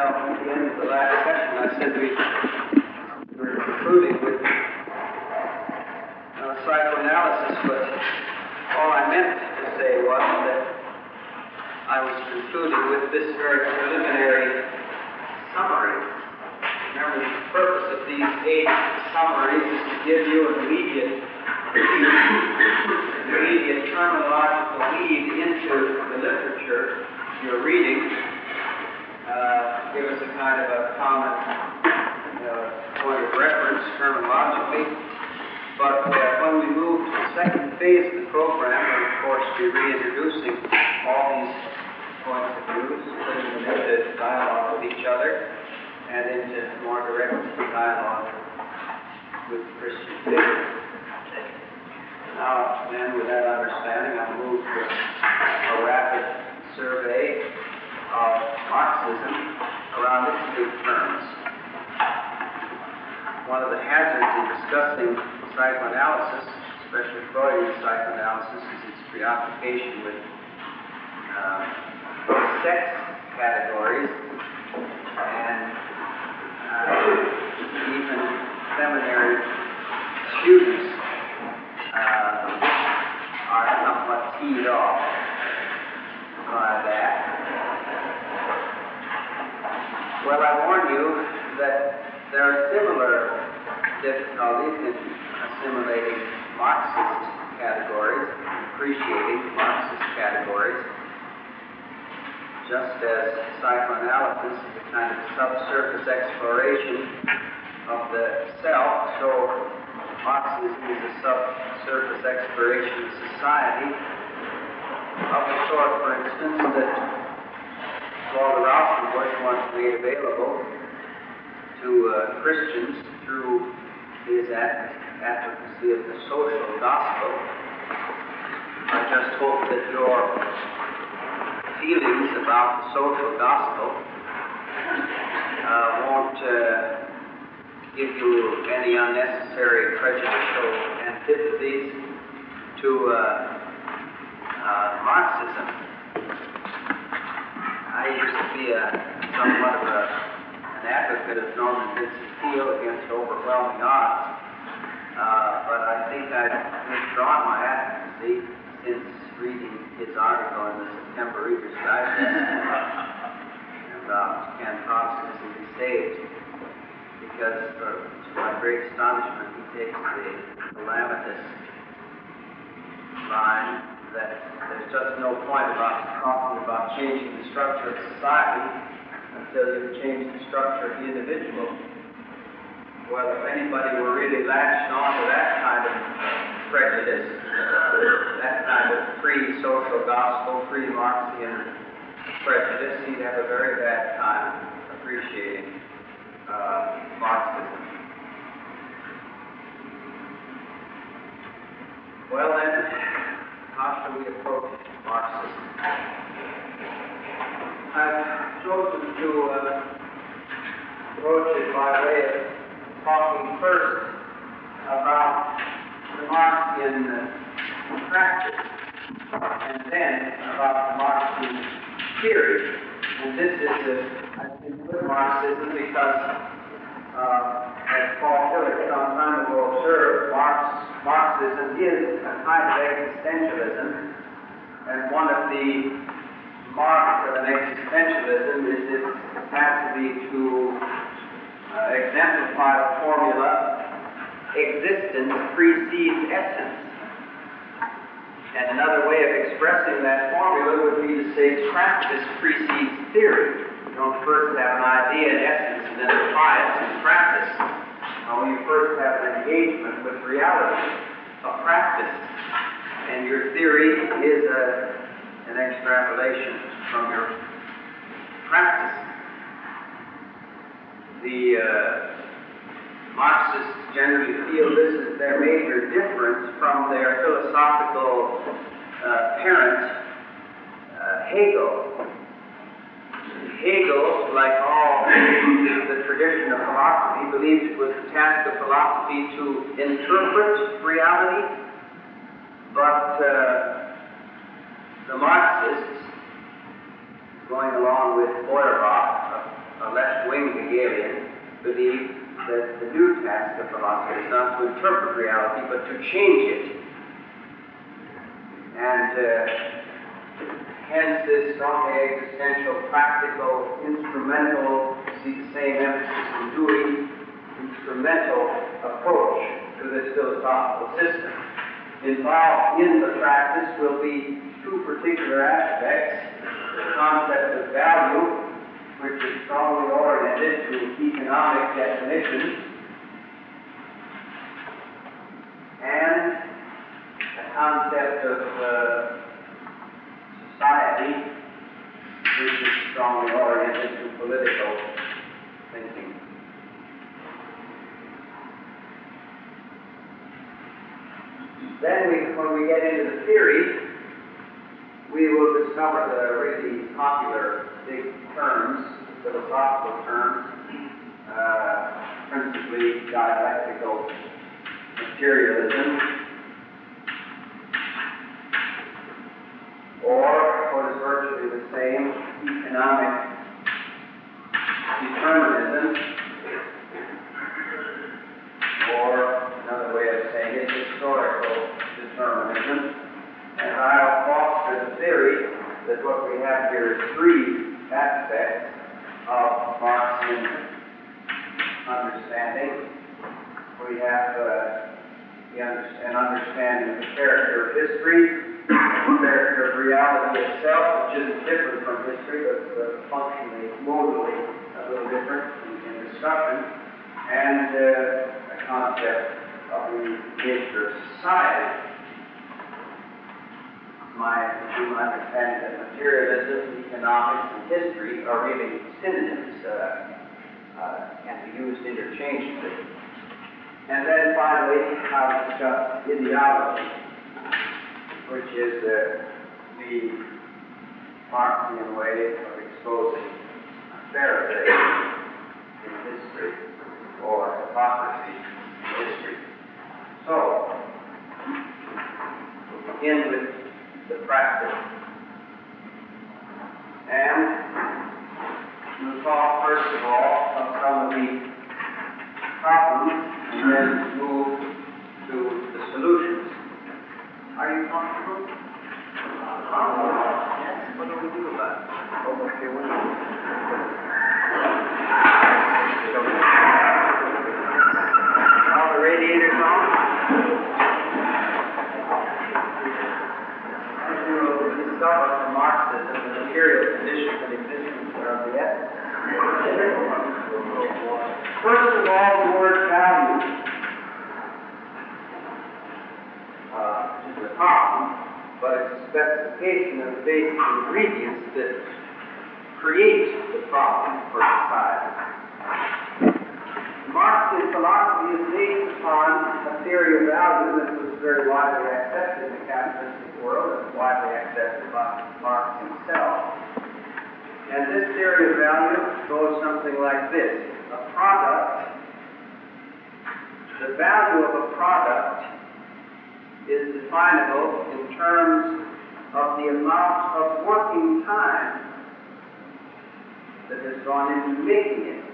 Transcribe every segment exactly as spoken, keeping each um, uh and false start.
Well, at the end of the last session, I said we were concluding with uh, psychoanalysis, but all I meant to say was that I was concluding with this very preliminary summary. Remember, the purpose of these eight summaries is to give you an immediate, an immediate terminological lead into the literature you're reading. Uh, give us a kind of a common uh, point of reference terminologically. But uh, when we move to the second phase of the program, we'll of course be reintroducing all these points of view, putting them into dialogue with each other and into more direct dialogue with Christian faith. Now, then, with that understanding, I'll move to a rapid survey of Marxism around its two terms. One of the hazards in discussing psychoanalysis, especially Freudian psychoanalysis, is its preoccupation with uh, sex categories and uh, even seminary students uh, are somewhat teed off by that. Well, I warn you that there are similar difficulties in assimilating Marxist categories, appreciating Marxist categories, just as psychoanalysis is a kind of subsurface exploration of the self, so Marxism is a subsurface exploration of society, of the sort, for instance, that Walter Rauschenbusch once made available to uh, Christians through his advocacy of the social gospel. I just hope that your feelings about the social gospel uh, won't uh, give you any unnecessary prejudicial antipathies to uh, uh, Marxism. I used to be a somewhat of a, an advocate of Norman Vincent Peale against overwhelming odds, uh, but I think I've withdrawn my advocacy since reading his article in the September Reader's Digest about can Protestantism be saved, because uh, to my great astonishment he takes the calamitous line that there's just no point about talking about changing the structure of society until you've changed the structure of the individual. Well, if anybody were really latched on to that kind of prejudice, that kind of pre-social gospel, pre-Marxian prejudice, he'd have a very bad time appreciating uh, Marxism. Well then, how shall we approach Marxism? I've chosen to uh, approach it by way of talking first about the Marxian uh, practice, and then about the Marxian theory. And this is, uh, I think, good Marxism because, uh, as Paul Tillich some time ago observed, Marx, Marxism is a kind of existentialism, and one of the marks of an existentialism is its capacity to uh, exemplify the formula, existence precedes essence. And another way of expressing that formula would be to say practice precedes theory. You don't first have an idea in essence and then apply it to practice. No, you first have an engagement with reality, a practice. And your theory is a, an extrapolation from your practice. The uh, Marxists generally feel this is their major difference from their philosophical uh, parent, uh, Hegel. Hegel, like all the tradition of philosophy, believed it was the task of philosophy to interpret reality, but uh, the Marxists going along with Feuerbach, a, a left-wing Hegelian, believed that the new task of philosophy is not to interpret reality, but to change it. And uh, hence this strong existential, practical, instrumental, see the same emphasis in Dewey, instrumental approach to this philosophical system. Involved in the practice will be two particular aspects: the concept of value, which is strongly oriented to economic definition, and the concept of uh, society, which is strongly oriented to political thinking. Then, we, when we get into the theory, we will discover the really popular big terms, philosophical terms, uh, principally dialectical materialism, or what is virtually the same, economic determinism, or another way of saying it, historical determinism. And I'll foster the theory that what we have here is three aspects of Marxian understanding. We have uh, the under- an understanding of the character of history, the character of reality itself, which isn't different from history, but uh, functionally, modally, a little different in, in discussion, and uh, a concept of the nature of society. My, my understanding that materialism, economics, and history are really synonyms, uh, uh, can be used interchangeably. And then finally, I'll discuss ideology, which is uh, the Marxian way of exposing Pharisee in history, or hypocrisy in history. So, we'll begin with the practice. And we'll talk first of all of some of the problems and then move to the solutions. Are you comfortable? Uh, yes. What do we do about it? Oh, okay, what do we do? All the radiators on? Discover from Marxism the material conditions and existence are of the essence. First of all, the word value uh, is a problem, but it's a specification of the basic ingredients that create the problem for society. Marxian philosophy is based upon a theory of value that was very widely accepted in the capitalistic world and widely accepted by Marx himself. And this theory of value goes something like this. A product, the value of a product is definable in terms of the amount of working time that has gone into making it.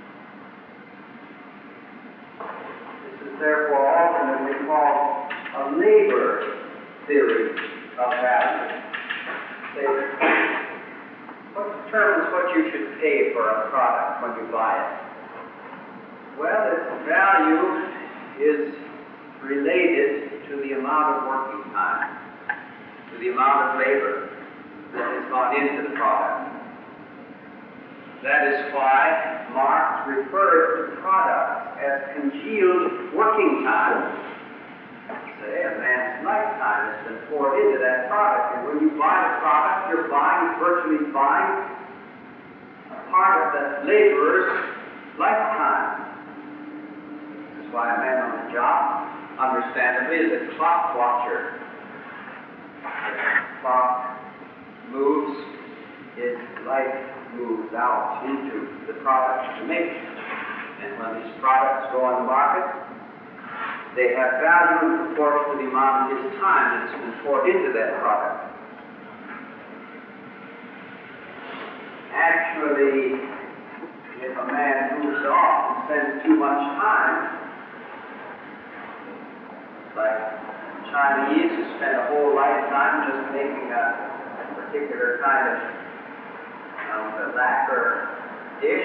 This is therefore alternately called a labor theory of value. Labor. What determines what you should pay for a product when you buy it? Well, its value is related to the amount of working time, to the amount of labor that has gone into the product. That is why Marx refers to products as congealed working time. Say, a man's lifetime has been poured into that product. And when you buy the product, you're buying, virtually buying a part of the laborer's lifetime. This is why a man on the job, understandably, is a clock watcher. The clock moves, his life moves out into the product to make. And when these products go on the market, they have value in proportion to the amount of his time that has been poured into that product. actually, if a man moves off and spends too much time, like Chinese who spend a whole lifetime just making a, a particular kind of um, lacquer dish,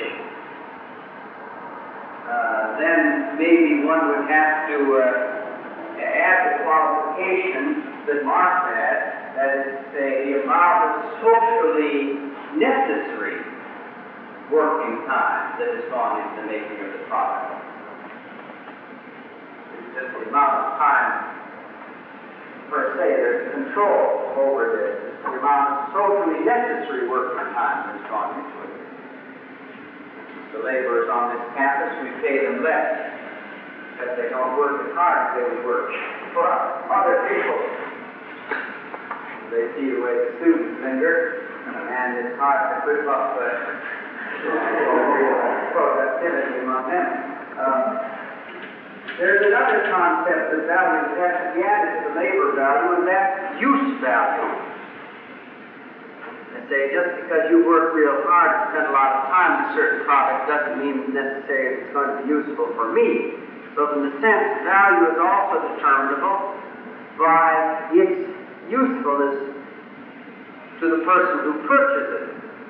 uh, then maybe one would have to uh, add the qualification that Marx had, that is to say, the amount of socially necessary working time that has gone into the making of the product. It's just the amount of time, per se, there's control over this. It's the amount of socially necessary working time that's gone into it. The laborers on this campus, we pay them less because they don't work as hard as they would work for other people. They see the way the students linger, and it's hard to whip up uh, productivity among them. Uh, there's another concept of value that has to be added to the labor value, and that's use value. And say, just because you work real hard and spend a lot of time in a certain product doesn't mean necessarily it's going to be useful for me. So in the sense, value is also determinable by its usefulness to the person who purchases it.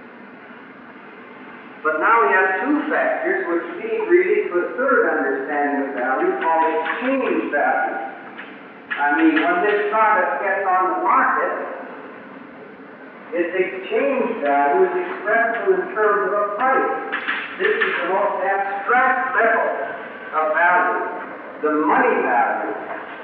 But now we have two factors which lead really to a third understanding of value called exchange value. I mean, when this product gets on the market, its exchange value is expressed in terms of a price. This is the most abstract level of value, the money value.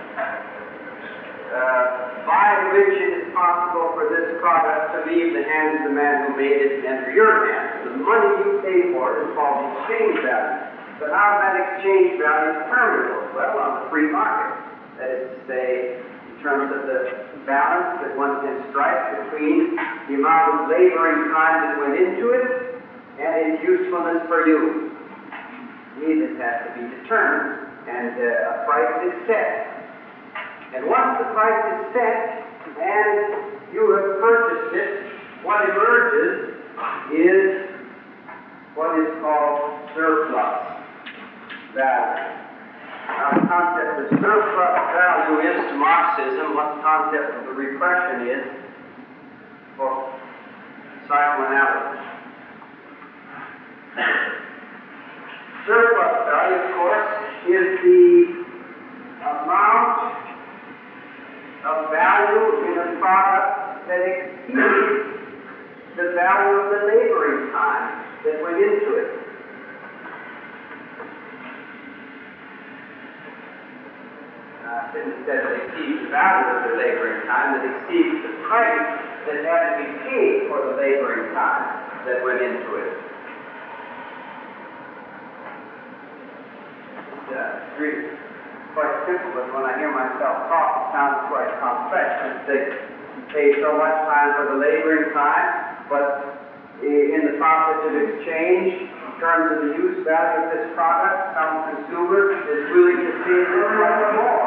Uh, by which it is possible for this product to leave the hands of the man who made it and enter your hands. The money you pay for it is called exchange value. But how is that exchange value determinable? Well, on the free market. That is to say, in terms of the balance that one can strike between the amount of laboring time that went into it and its usefulness for you. This has to be determined, and uh, a price is set. And once the price is set and you have purchased it, what emerges is what is called surplus value. Now, the concept of surplus value is to Marxism what the concept of the repression is for psychoanalysis. Surplus value, of course, is the amount of value in a product that exceeds the value of the laboring time that went into it. Uh, it says it exceeds the value of the laboring time, that exceeds the price that had to be paid for the laboring time that went into it. It's uh, really quite simple, but when I hear myself talk, it sounds quite complex. They pay so much time for the laboring time, but in the process of exchange, in terms of the use value of this product, some consumer is willing to pay a little bit more.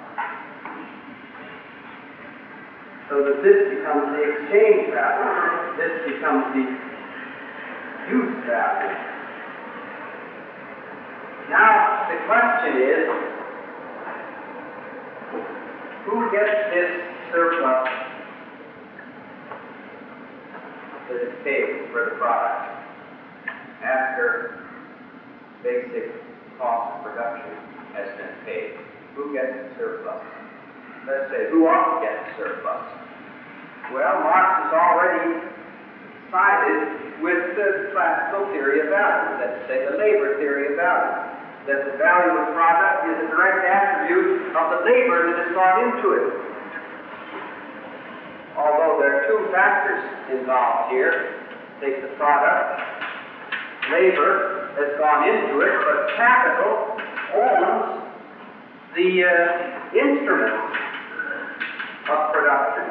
So that this becomes the exchange value, this becomes the use value. Now, the question is, who gets this surplus that is paid for the product after basic cost of production has been paid? Who gets the surplus? Let's say, who ought to get the surplus? Well, Marx has already sided with the classical theory of value, let's say the labor theory of value. That the value of the product is a direct attribute of the labor that has gone into it. Although there are two factors involved here. Take the product, labor has gone into it, but capital owns the uh, instruments of production.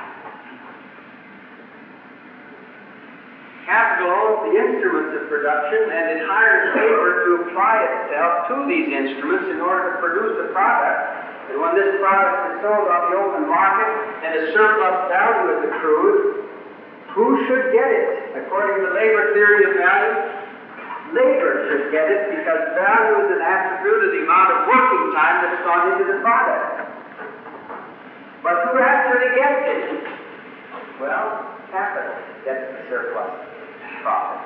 Capital owns the instruments of production, and it hires labor to apply itself to these instruments in order to produce a product. And when this product is sold on the open market and a surplus value is accrued, Who should get it? According to the labor theory of value, labor should get it because value is an attribute of the amount of working time that's gone into the product. But who actually gets it? Well, capital gets the surplus profit.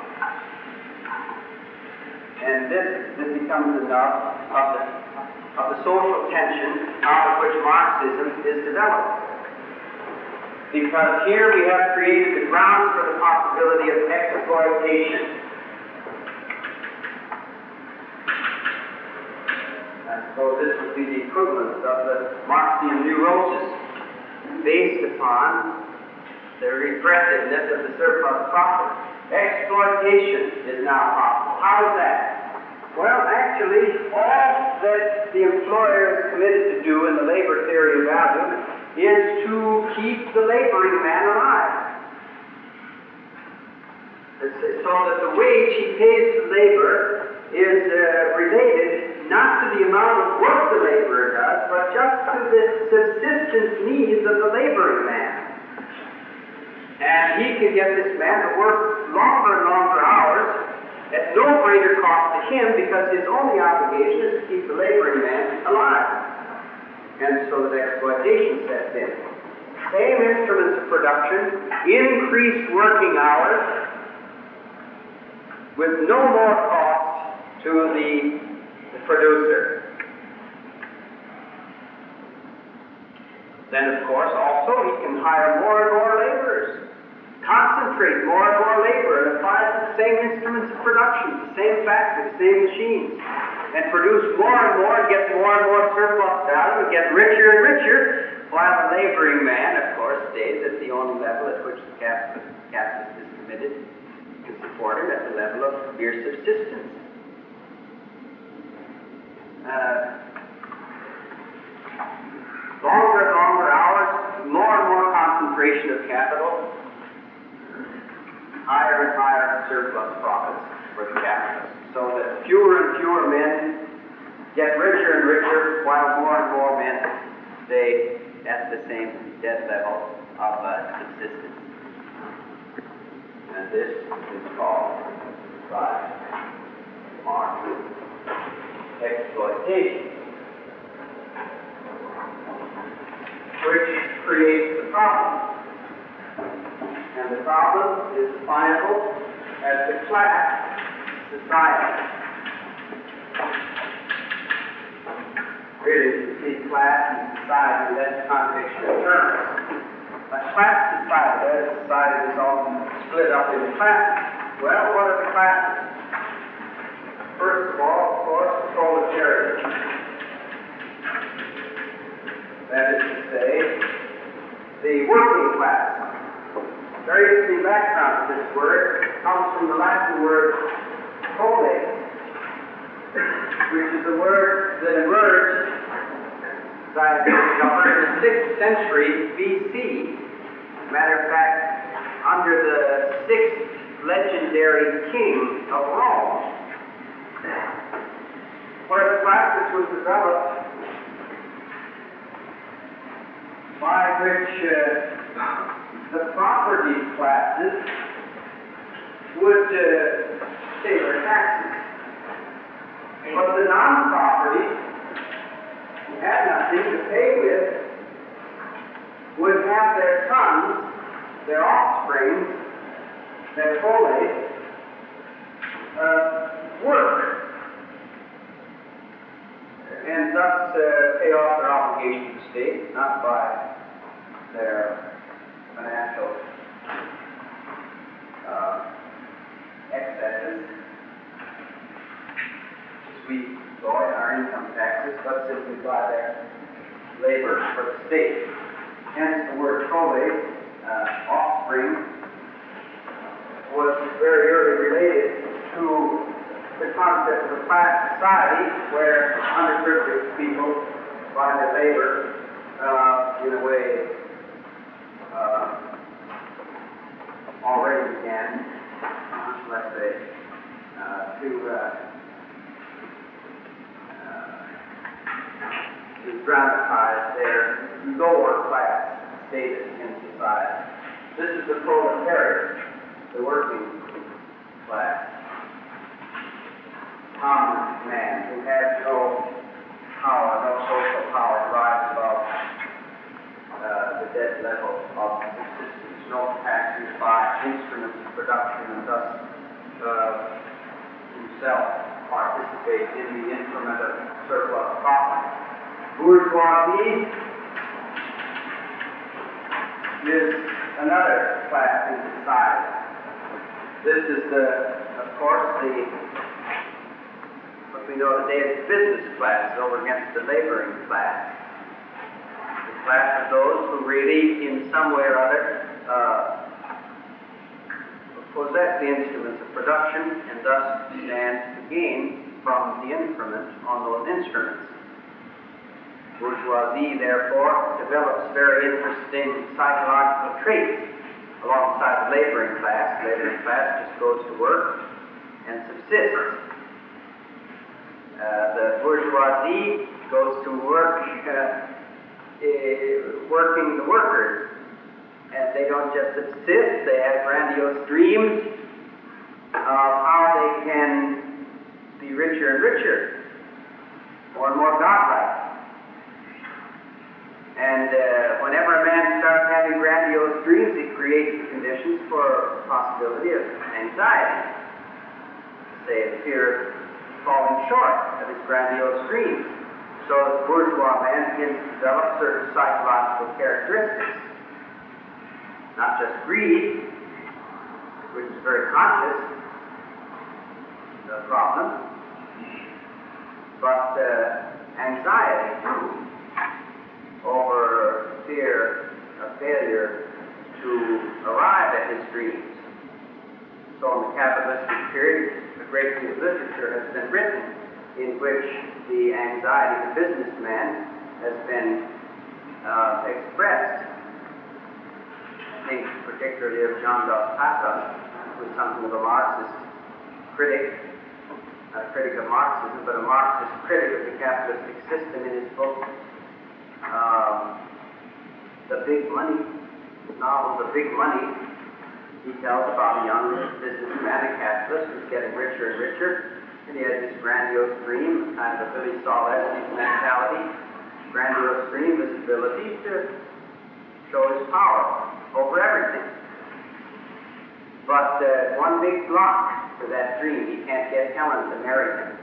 And this, this becomes enough of the, of the social tension out of which Marxism is developed. Because here we have created the ground for the possibility of exploitation. And so this would be the equivalent of the Marxian neurosis, based upon the regressiveness of the surplus profit. Exploitation is now possible. How is that? Well, actually, all that the employer is committed to do in the labor theory of value is to keep the laboring man alive. So that the wage he pays to labor is uh, related not to the amount of work the laborer does, but just to the subsistence needs of the laboring man. And he can get this man to work longer and longer hours at no greater cost to him because his only obligation is to keep the laboring man alive. And so the exploitation sets in. Same instruments of production, increased working hours, with no more cost to the, the producer. Then, of course, also he can hire more and more laborers, concentrate more and more labor, and apply it to the same instruments of production, the same factories, the same machines, and produce more and more, and get more and more surplus value, and get richer and richer, while the laboring man, of course, stays at the only level at which the capitalist, capitalist is committed to support him, at the level of mere subsistence. Uh, longer and longer hours, more and more concentration of capital, higher and higher surplus profits for the capitalist, so that fewer and fewer men get richer and richer, while more and more men stay at the same dead level of uh, subsistence. And this is called by Marx exploitation, which creates the problem. And the problem is definable as the class society. Really, you see class and society, that's a contradiction of terms. A class society, that society is often split up into classes. Well, what are the classes? First of all, of course, the proletariat. That is to say, the working class. Very interesting background to this word. It comes from the Latin word proles, which is a word that emerged that in the sixth century B C. Matter of fact, under the sixth legendary king of Rome, where the practice was developed by which uh, the property classes would uh, pay their taxes, but the non-property who had nothing to pay with would have their sons, their offspring, their proles, uh, work, and thus uh, pay off their obligation to the state, not by their financial uh, excesses, as we enjoy our income taxes, but simply by their labor for the state. Hence, the word prole, uh, offspring, was very early related to the concept of a class society where underprivileged people, by their labor, uh, in a way, uh, already began, uh, let's say, uh, to, uh, uh, to dramatize their lower class status in society. This is the proletariat, the working class, common man who has no power, no social power to rise above uh, the dead level of subsistence, no capacity to buy instruments of production, and thus uh, himself participate in the increment of surplus profit. Bourgeoisie is another class in society. This is the, of course, the what we know today as the business class over against the laboring class. The class of those who really, in some way or other, uh, possess the instruments of production and thus stand to gain from the increment on those instruments. Bourgeoisie, therefore, develops very interesting psychological traits alongside the laboring class. The laboring class just goes to work and subsists. Uh, the bourgeoisie goes to work uh, uh, working the workers. And they don't just subsist, they have grandiose dreams of how they can be richer and richer, more and more godlike. And uh, whenever a man starts having grandiose dreams, it creates the conditions for the possibility of anxiety. Say, the fear of falling short of his grandiose dreams. So the bourgeois man begins to develop certain psychological characteristics. Not just greed, which is very conscious, the problem, but uh, anxiety too, over fear of failure to arrive at his dreams. So in the capitalistic period, a great deal of literature has been written in which the anxiety of the businessman has been uh, expressed. I think particularly of John Dos Passos, who was something of a Marxist critic, a critic of Marxism, but a Marxist critic of the capitalistic system in his book, um, The Big Money, his novel, The Big Money. He tells about a young businessman, a capitalist, who's getting richer and richer, and he has this grandiose dream, kind of a Billy Saul Estes mentality, grandiose dream, this ability to show his power over everything. But uh, one big block to that dream, he can't get Helen to marry him.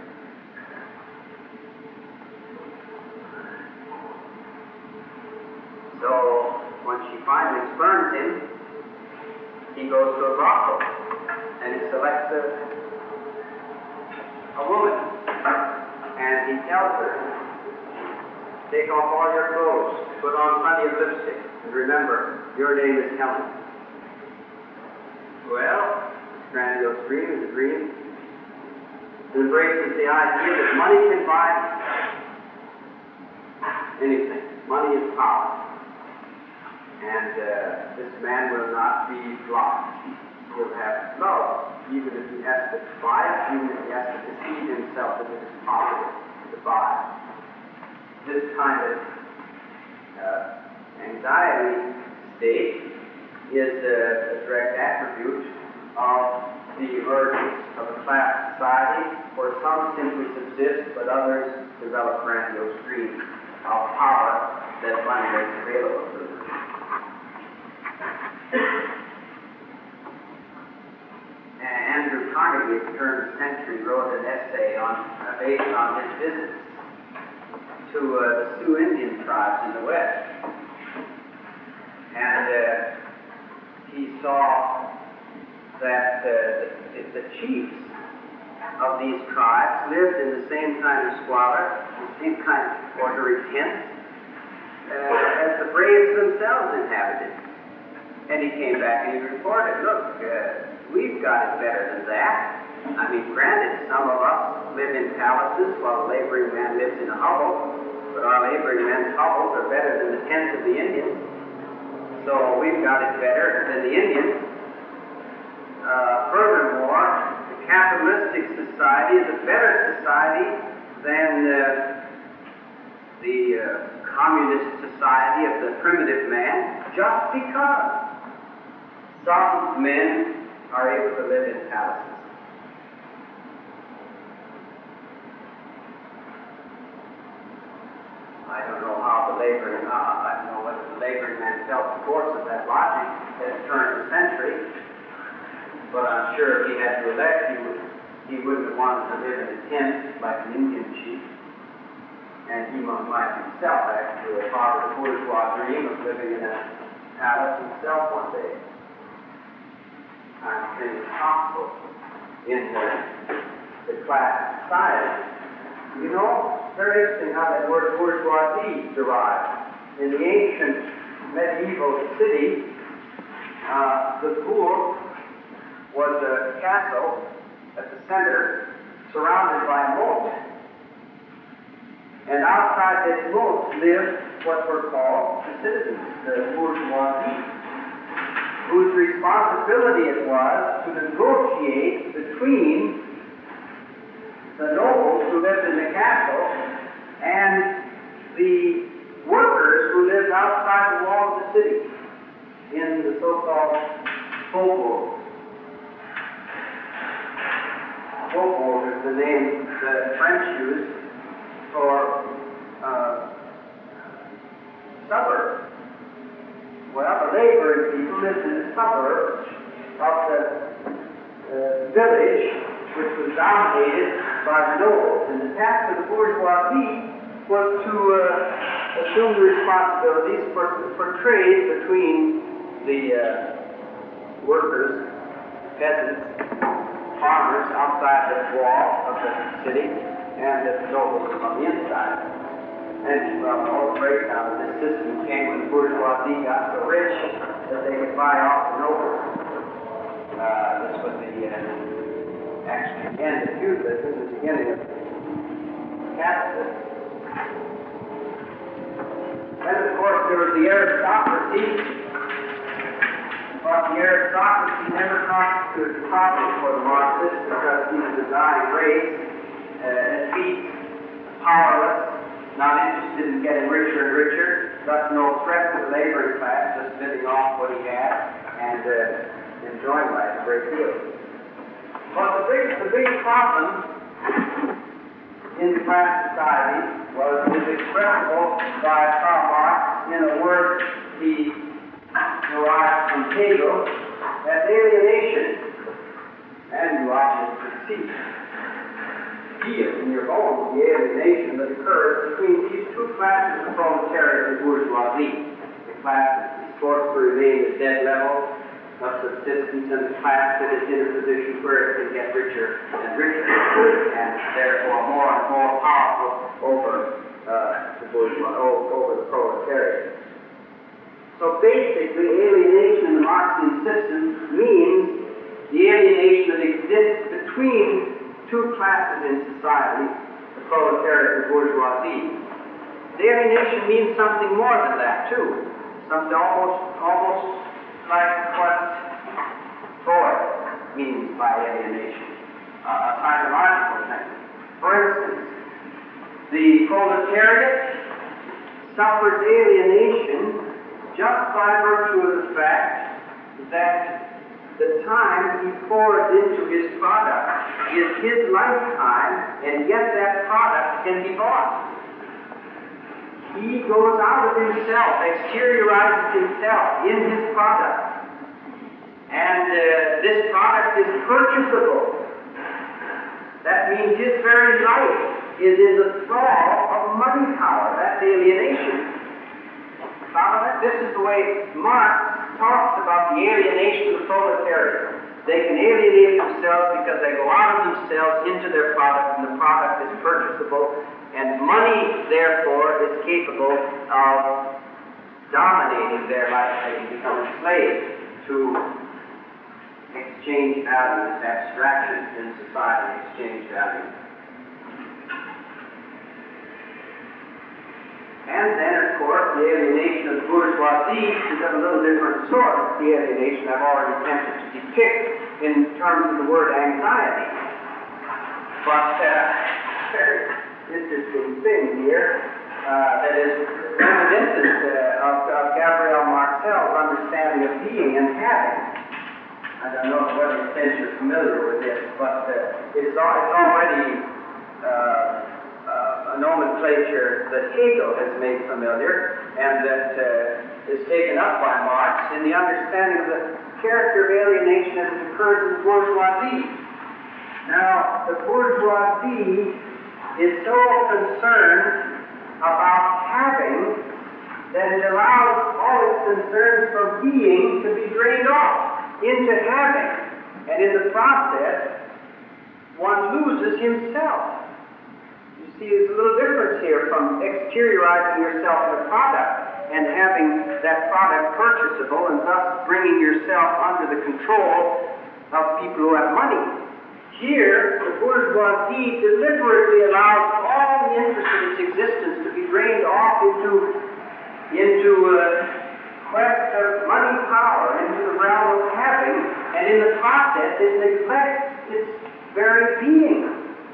So when she finally spurns him, he goes to a brothel and he selects a, a woman, and he tells her, take off all your clothes, put on plenty of lipstick, and remember, your name is Helen. Well, grandiose dream is a dream. It embraces the idea that money can buy anything. Money is power. And uh, this man will not be blocked. He'll have love, even if he has to buy it, even if he has to deceive himself that it is possible to buy. This kind of uh, anxiety state is a, a direct attribute of the emergence of a class society where some simply subsist, but others develop grandiose dreams of power that money makes available to them. Andrew Carnegie, at the turn of the century, wrote an essay on, uh, based on his visits to uh, the Sioux Indian tribes in the West. And uh, he saw that uh, the, the chiefs of these tribes lived in the same kind of squalor, the same kind of orderly tents, uh, as the braves themselves inhabited. And he came back and he reported, look, uh, we've got it better than that. I mean, granted, some of us live in palaces while the laboring man lives in a hovel, but our laboring men's hovels are better than the tents of the Indians. So we've got it better than the Indians. Uh, furthermore, the capitalistic society is a better society than uh, the uh, communist society of the primitive man, just because some men are able to live in palaces. I don't know how the laboring, uh, I don't know whether the laboring man felt the force of that logic at the turn of the century, but I'm sure if he had to elect, he, would, he wouldn't have wanted to live in a tent like an Indian chief. And he might himself actually a father bourgeois dream of living in a palace himself one day. Kind of thing is possible in the, the class society. You know, it's very interesting how that word bourgeoisie derived. In the ancient medieval city, uh, the bourg was a castle at the center, surrounded by a moat. And outside this moat lived what were called the citizens, the bourgeoisie, whose responsibility it was to negotiate between the nobles who lived in the castle and the workers who lived outside the wall of the city in the so-called faubourg. Faubourg is the name the French used for uh, suburb. Well, the laboring people lived in the suburbs of the uh, village, which was dominated by the nobles. And the task of the bourgeoisie was to uh, assume the responsibilities for, for trade between the uh, workers, peasants, farmers outside the wall of the city, and the nobles on the inside. And well, the whole breakdown of this system came when the bourgeoisie got so rich that they could buy off the nobles. Uh, this was the uh, actually the end of feudalism, the beginning of capitalism. Then, of course, there was the aristocracy. But the aristocracy never constituted profit for the Marxists because he was a dying race, uh, defeat, powerless, not interested in getting richer and richer, thus no threat to the laboring class, just living off what he had and uh, enjoying life a great deal. But the big, the big problem in class society was is expressible by Karl Marx in a word he derived from Hegel as alienation, and you ought to perceive, feel in your bones the alienation that occurs between these two classes of proletariat and bourgeoisie. The class that is forced to remain at dead level of subsistence, and the class that is in a position where it can get richer and richer, and therefore more and more powerful over uh, the bourgeois, over the proletariat. So basically, alienation in the Marxian system means the alienation that exists between two classes in society, the proletariat and bourgeoisie. The alienation means something more than that, too. Something almost, almost like what Freud means by alienation, uh, a psychological thing. For instance, the proletariat suffers alienation just by virtue of the fact that the time he pours into his product is his lifetime, and yet that product can be bought. He goes out of himself, exteriorizes himself in his product, and uh, this product is purchasable. That means his very life is in the thrall of money power. That's alienation. Follow that? This is the way Marx talks about the alienation of the proletariat. They can alienate themselves because they go out of themselves into their product, and the product is purchasable, and money, therefore, is capable of dominating their life. They can become enslaved to exchange value, this abstraction in society, exchange value. And then, of course, the alienation of the bourgeoisie is of a little different sort. It's the alienation I've already attempted to depict in terms of the word anxiety. But uh, very interesting thing here uh, that is reminiscent uh, of, of Gabriel Marcel's understanding of being and having. I don't know to what extent you're familiar with this, but uh, it's, al it's already uh, uh, a nomenclature that Hegel has made familiar and that uh, is taken up by Marx in the understanding of the character of alienation as it occurs in the bourgeoisie. Now, the bourgeoisie is so concerned about having that it allows all its concerns for being to be drained off into having. And in the process, one loses himself. You see, there's a little difference here from exteriorizing yourself in a product and having that product purchasable and thus bringing yourself under the control of people who have money. Here, the bourgeoisie deliberately allows all the interest of its existence to be drained off into, into a quest of money power, into the realm of having, and in the process it neglects its very being.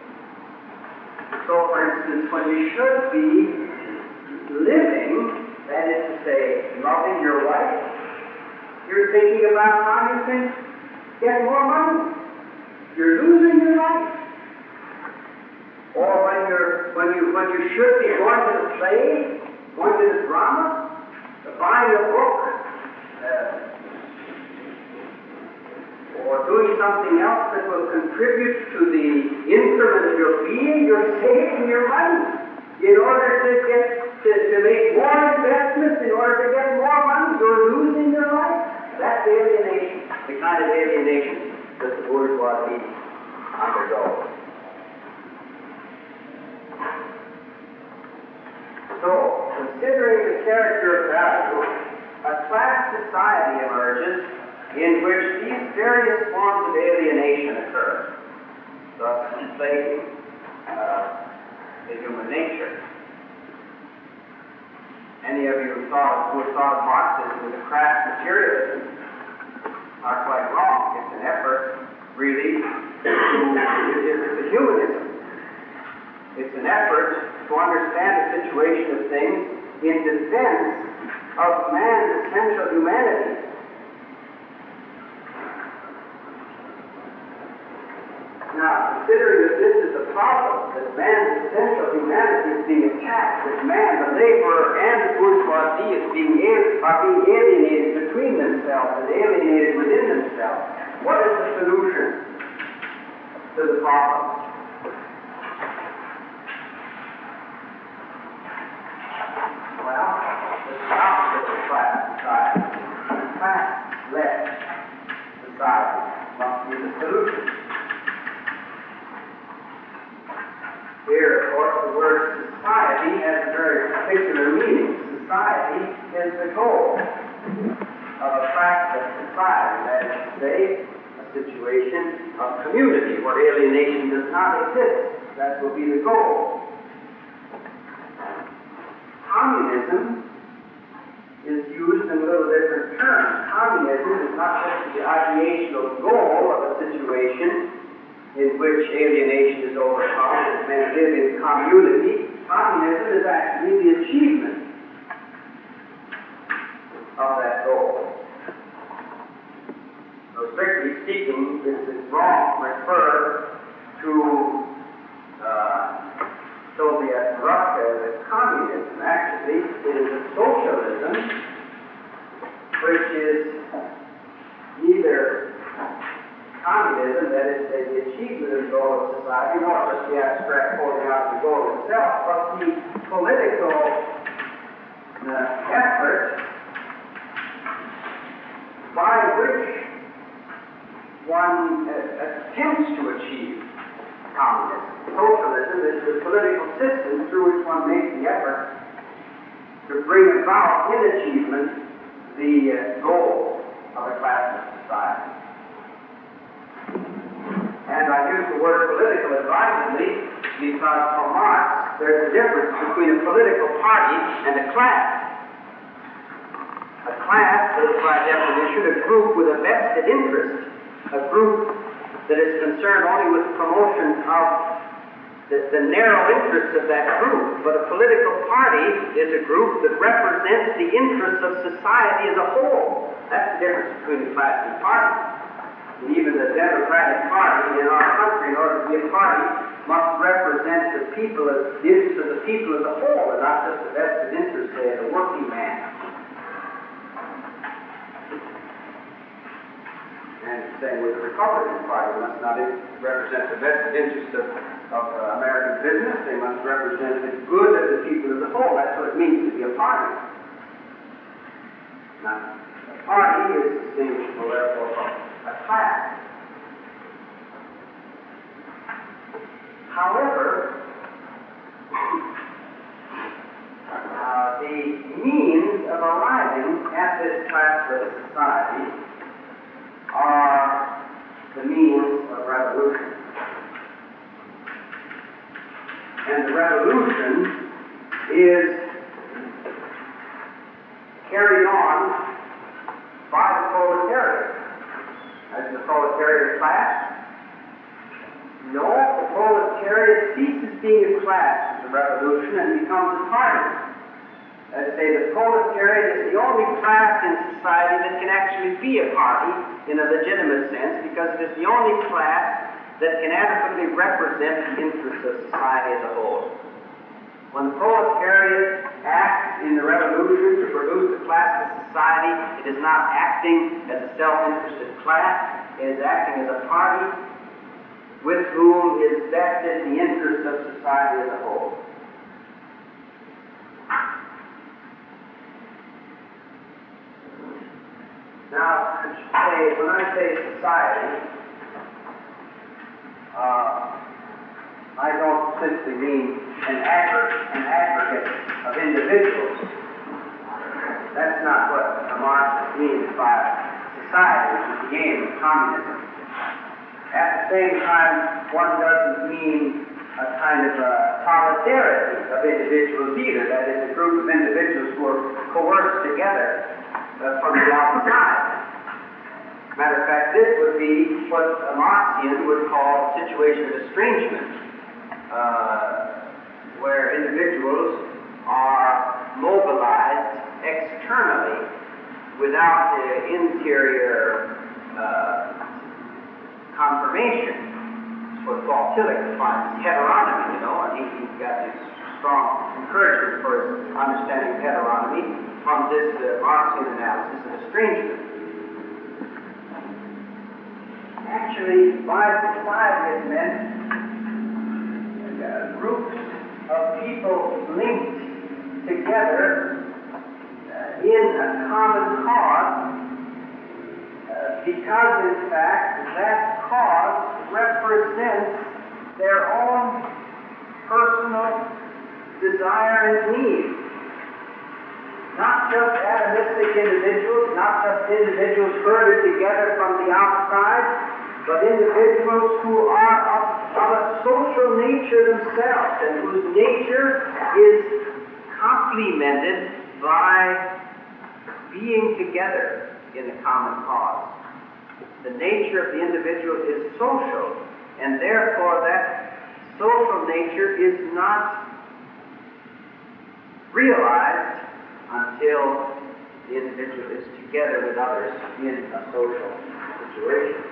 So, for instance, when you should be living, that is to say, loving your wife, you're thinking about how you can get more money. You're losing your life. Or when you're when you when you should be going to the play, going to the drama, buying a book, uh, or doing something else that will contribute to the increment of your being, you're saving your money in order to get to, to make more investments, in order to get more money. You're losing your life. That's alienation, the kind of alienation that the bourgeoisie undergoes. So, considering the character of value, a class society emerges in which these various forms of alienation occur, thus enslaving uh, the human nature. Any of you who thought, who thought of Marxism as a crass materialism are quite wrong. It's an effort, really, to, it's a humanism. It's an effort to understand the situation of things in defense of man's essential humanity. Now, considering that this is a problem, that man's essential humanity is being attacked, that man, the laborer, and the bourgeoisie is being are being alienated between themselves and alienated within themselves, what is the solution to the problem? Well, the opposite of class society. Class-led society must be the solution. Here, of course, the word society has a very particular meaning. Society is the goal of a practice society, that is to say, a situation of community where alienation does not exist. That will be the goal. Communism is used in a little different terms. Communism is not just the ideational goal of a situation in which alienation is overcome and men live in community. Communism is actually the achievement of that goal. So strictly speaking, this is wrong to refer to uh, Soviet Russia as a communism. Actually, it is a socialism which is neither communism, that is the achievement of the goal of society, nor just the abstract holding out the goal itself, but the political uh, effort by which one uh, attempts to achieve communism. Socialism is the political system through which one makes the effort to bring about in achievement the uh, goal of a class of society. And I use the word political advisedly because for Marx there's a difference between a political party and a class. A class is by definition a group with a vested interest, a group that is concerned only with the promotion of the, the narrow interests of that group. But a political party is a group that represents the interests of society as a whole. That's the difference between the class and party. And even the Democratic Party in our country, in order to be a party, must represent the people as the interests of the people as a whole, and not just the vested interest, say, of the working man. And the same with the Republican Party, must not represent the vested interest of, of uh, American business. They must represent the good of the people as a whole. That's what it means to be a party. Now, a party is distinguishable, therefore, from a class. However, uh, the means of arriving at this classless society are the means of revolution. And the revolution is carried on by the proletariat. As the proletariat class? No, the proletariat ceases being a class with the revolution and becomes a party. Let's say the proletariat is the only class in society that can actually be a party in a legitimate sense, because it is the only class that can adequately represent the interests of society as a whole. When the proletariat acts in the revolution to produce a classless society, it is not acting as a self-interested class, it is acting as a party with whom is vested the interests of society as a whole. Now, I should say, when I say society, uh, I don't simply mean an aggregate, an aggregate of individuals. That's not what a Marxist means by society, which is the aim of communism. At the same time, one doesn't mean a kind of a solidarity of individuals either. That is, a group of individuals who are coerced together uh, from the outside. Matter of fact, this would be what a Marxian would call a situation of estrangement, uh, where individuals are mobilized externally without the interior uh, confirmation. That's what Paul Tillich defines as heteronomy, you know, and he, he got this strong encouragement for his understanding of heteronomy from this uh, Marxian analysis of estrangement. Actually, by society is meant uh, groups of people linked together uh, in a common cause, uh, because in fact that cause represents their own personal desire and need. Not just atomistic individuals, not just individuals herded together from the outside, but individuals who are of, of a social nature themselves, and whose nature is complemented by being together in a common cause. The nature of the individual is social, and therefore that social nature is not realized until the individual is together with others in a social situation.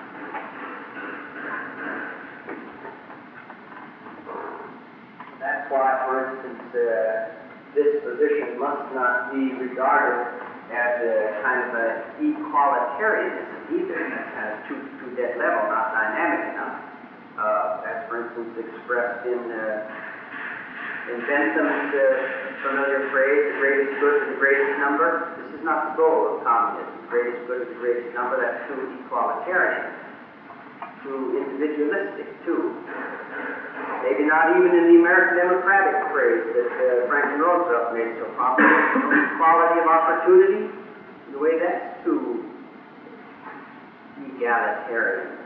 That's why, for instance, uh, this position must not be regarded as a kind of an equalitarianism either. That's kind of too, too dead level, not dynamic enough. Uh, that's, for instance, expressed in uh, in Bentham's uh, familiar phrase, the greatest good is the greatest number. This is not the goal of communism. The greatest good is the greatest number. That's too equalitarian, too individualistic, too. Maybe not even in the American democratic phrase that uh, Franklin Roosevelt made so popular. Equality of opportunity, in the way that's too egalitarian.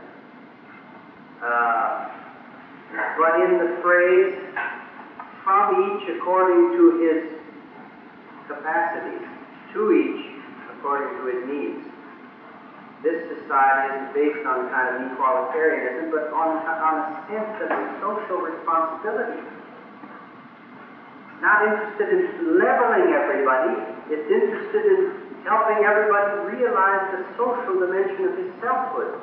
Uh, but in the phrase, from each according to his capacities, to each according to his needs. This society is based on kind of equalitarianism, but on, on a sense of social responsibility. It's not interested in leveling everybody, it's interested in helping everybody realize the social dimension of his selfhood.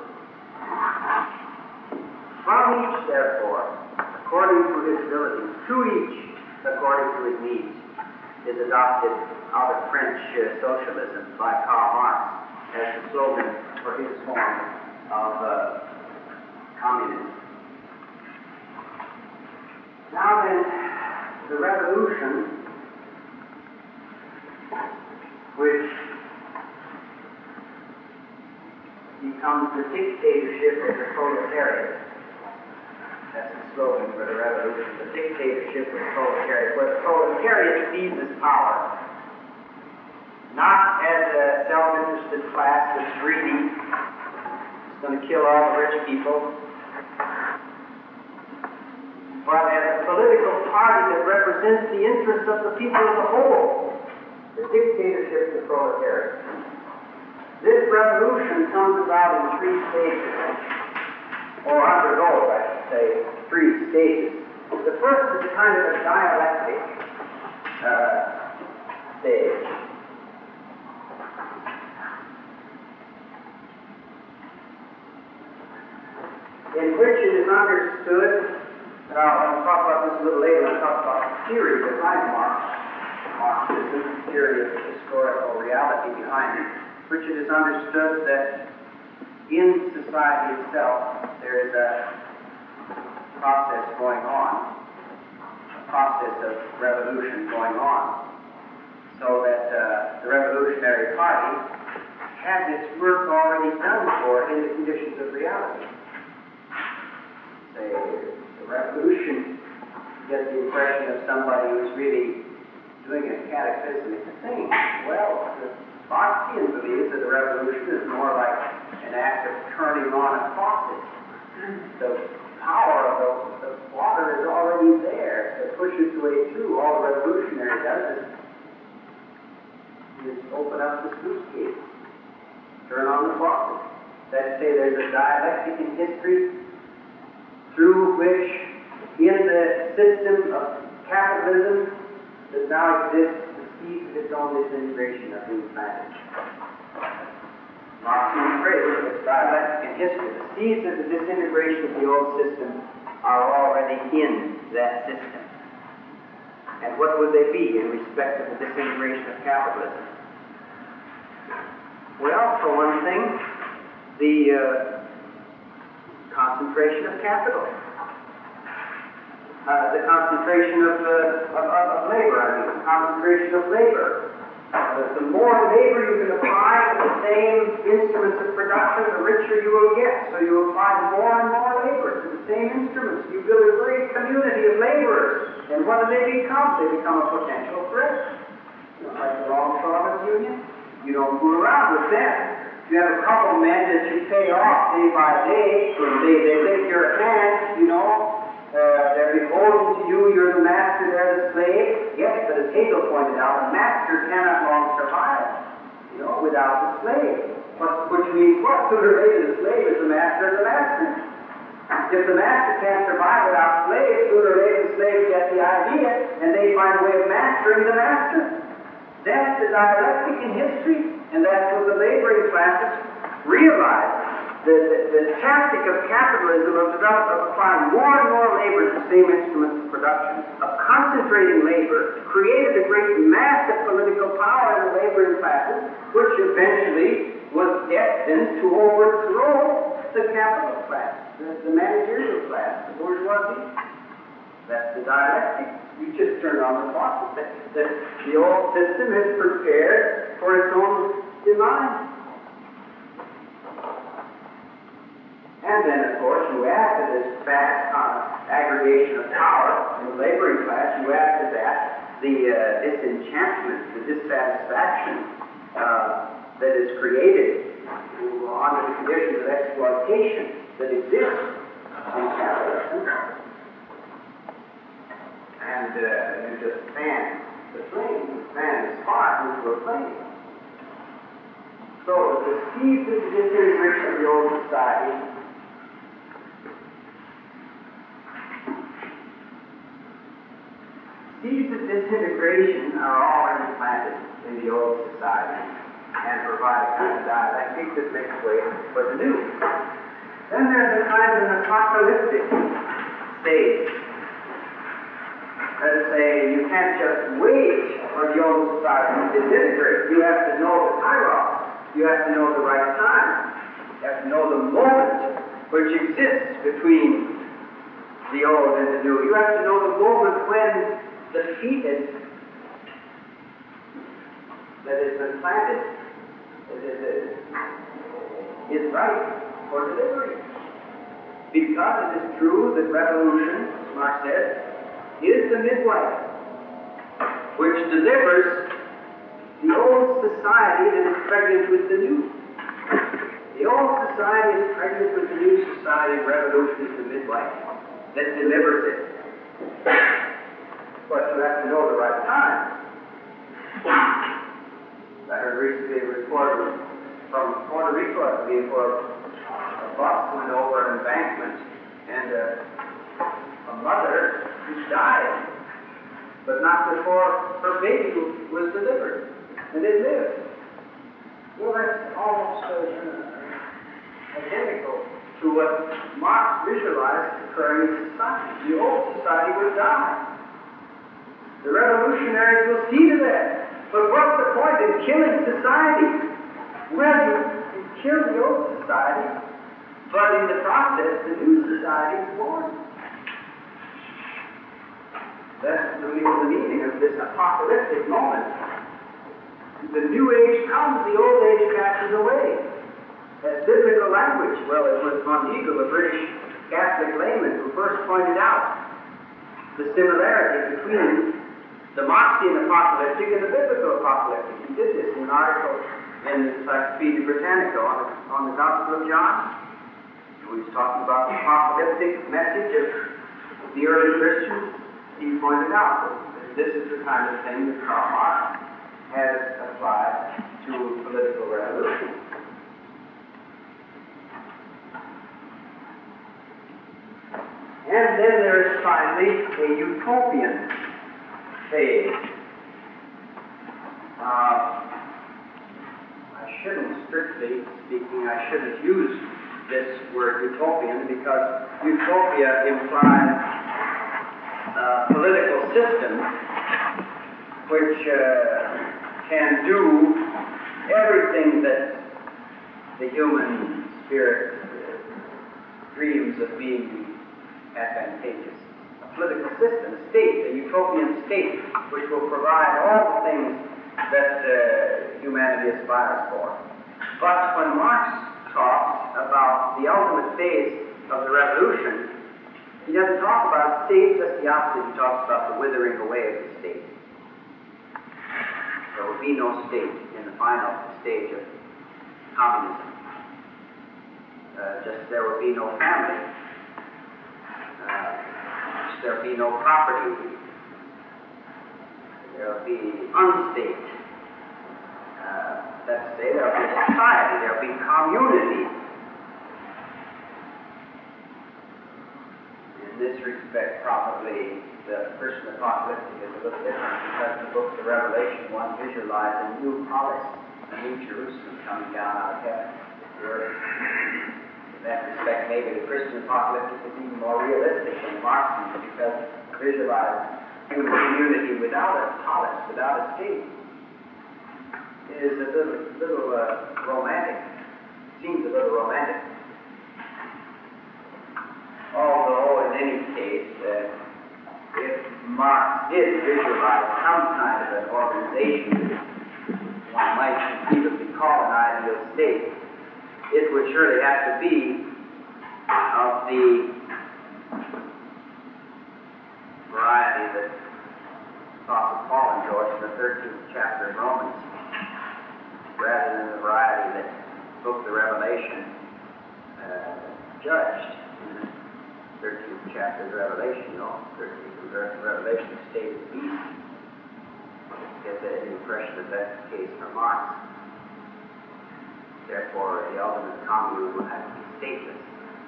From each, therefore, according to his ability, to each, according to his needs, is adopted out of French uh, socialism by Karl Marx as the slogan for his form of uh, communism. Now then, the revolution, which becomes the dictatorship of the proletariat. That's the slogan for the revolution, the dictatorship of the proletariat, where the proletariat seizes power, not as a self-interested class that's greedy, it's going to kill all the rich people, but as a political party that represents the interests of the people as a whole, the dictatorship of the proletariat. This revolution comes about in three stages, or undergoes, I should say, three stages. The first is kind of a dialectic uh, stage. In which it is understood, and I'll, I'll talk about this a little later when I talk about the theory behind Marx, Marxism, the theory of historical reality behind it, which it is understood that in society itself there is a process going on, a process of revolution going on, so that uh, the Revolutionary Party has its work already done for it in the conditions of reality. Say, the revolution, you get the impression of somebody who's really doing a cataclysmic thing. Well, the Marxian believes that the revolution is more like an act of turning on a faucet. The power of the, the water is already there to push its way through. All the revolutionary does is, is open up the sluice gate, turn on the faucet. Let's say there's a dialectic in history through which, in the system of capitalism that now exists, the seeds of its own disintegration are being planted. Marxian phrase, it's dialectic in history. The seeds of the disintegration of the old system are already in that system. And what would they be in respect of the disintegration of capitalism? Well, for one thing, the uh, concentration of capital. Uh, the concentration of, uh, of, of, of labor, I mean, concentration of labor. Uh, the more labor you can apply to the same instruments of production, the richer you will get. So you apply more and more labor to the same instruments. You build a great community of laborers. And what do they become? They become a potential threat. You know, like the Longshoremen's Union. You don't fool around with them. You have a couple men that you pay off day by day, they, they lick your hand, you know, uh, they're beholden to you, you're the master, they're the slave. Yes, but as Hegel pointed out, a master cannot long survive, you know, without the slave. What, which means what? Sooner or later the slave is the master of the master. If the master can't survive without slaves, sooner or later the slaves get the idea, and they find a way of mastering the master. That's the dialectic in history, and that's what the laboring classes realize. The, the, the tactic of capitalism of, develop, of applying more and more labor to the same instruments of production, of concentrating labor, created a great mass of political power in the laboring classes, which eventually was destined to overthrow the capital class, the, the managerial class, the bourgeoisie. That's the dialectic. You just turn on the faucet. The, the old system is prepared for its own demise. And then, of course, you add to this vast uh, aggregation of power in the laboring class, you add to that the uh, disenchantment, the dissatisfaction uh, that is created under the conditions of exploitation that exist in capitalism. And uh, you just fan the flame, you fan the spark into a flame. So the seeds of the disintegration of the old society Seeds of disintegration are already planted in the old society. and provide a kind of diet. That keeps it makes way for the new. Then there's a kind of an apocalyptic stage. Let's say you can't just wait for the old society to disintegrate. You have to know the kairos. You have to know the right time. You have to know the moment which exists between the old and the new. You have to know the moment when the fetus that has been planted is, is, is ripe for delivery. Because it is true that revolution, as Marx said, is the midwife which delivers the old society that is pregnant with the new. The old society is pregnant with the new society. Revolution is the midwife that delivers it. But you have to know the right time. I heard recently a report from Puerto Rico, I believe, where a bus went over an embankment and uh, a mother who died, but not before her baby was delivered, and it lived. Well, that's almost uh, identical to what Marx visualized occurring in society. The old society would die. The revolutionaries will see to that. But what's the point in killing society? Well, you, you kill the old society, but in the process, the new society is born. That's the, the meaning of this apocalyptic moment. The new age comes, the old age passes away. That's biblical language. Well, it was Monteagle, a British Catholic layman, who first pointed out the similarity between the Marxian apocalyptic and the biblical apocalyptic. He did this in an article in the Encyclopedia Britannica on the, on the Gospel of John. He was talking about the apocalyptic message of the early Christians. He pointed out that this is the kind of thing that Karl Marx has applied to political revolution. And then there is finally a utopian phase. Uh, I shouldn't, strictly speaking, I shouldn't use this word utopian because utopia implies a political system which uh, can do everything that the human spirit uh, dreams of being advantageous. A political system, a state, a utopian state, which will provide all the things that uh, humanity aspires for. But when Marx talks about the ultimate phase of the revolution, he doesn't talk about a state, just the opposite. He talks about the withering away of the state. There will be no state in the final stage of communism. Uh, just there will be no family. Uh, there will be no property. There will be unstate. Uh, let's say there will be society. There will be community. In this respect, probably the Christian apocalyptic is a little different because the book of Revelation, one visualizes a new polis, a new Jerusalem coming down out of heaven. In that respect, maybe the Christian apocalyptic is even more realistic than Marxism because it visualizes human community without a polis, without a state. It is a little, little uh, romantic. Seems a little romantic. Although, in any case, uh, if Marx did visualize some kind of an organization one might conceivably call an ideal state, it would surely have to be of the variety that Apostle Paul enjoys in the thirteenth chapter of Romans, rather than the variety that the book of the Revelation uh, judged. thirteenth chapter of Revelation, you know, thirteenth Revelation, state of peace. Get the impression that that's the case for Marx. Therefore, the ultimate commune will have to be stateless.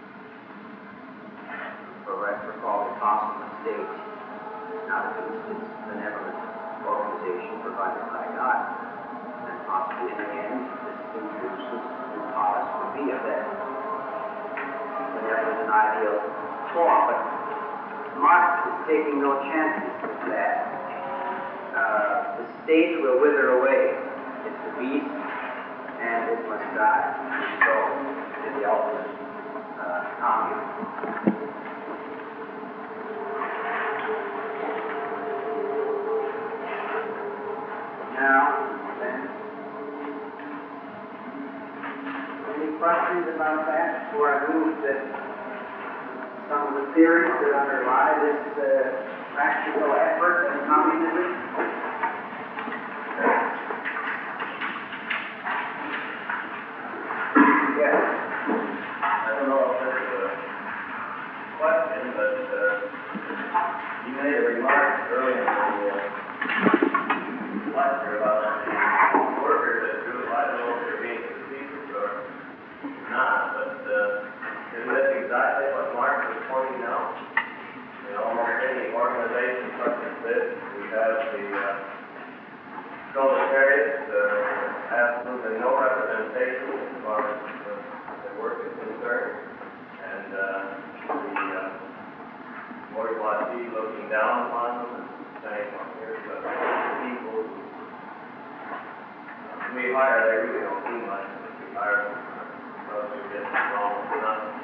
For rest, recall the apostle of state, not a benevolent organization provided by God. And possibly in the end, this Drusus and Paulus would be of that, when there was an ideal form. But Marx is taking no chances with that. Uh, the state will wither away. It's a beast, and it must die. So, in the ultimate uh, commune. Now, then, any questions about that before I move to some of the theories that underlie this uh, practical effort in communism? Yes. I don't know if this is a question, but uh, you made a remark earlier in the uh, lecture about the workers that do it. I don't know if they're being facetious or not, but uh, isn't this exactly what Marx is pointing out? In almost any organization such as this, we have the uh, proletariat, uh, absolutely no representation as far as uh, their work is concerned, and uh, the uh, bourgeoisie looking down upon them and saying, well, here's the people who we hire, they really don't do much, but we hire them because we get wrong with nothing.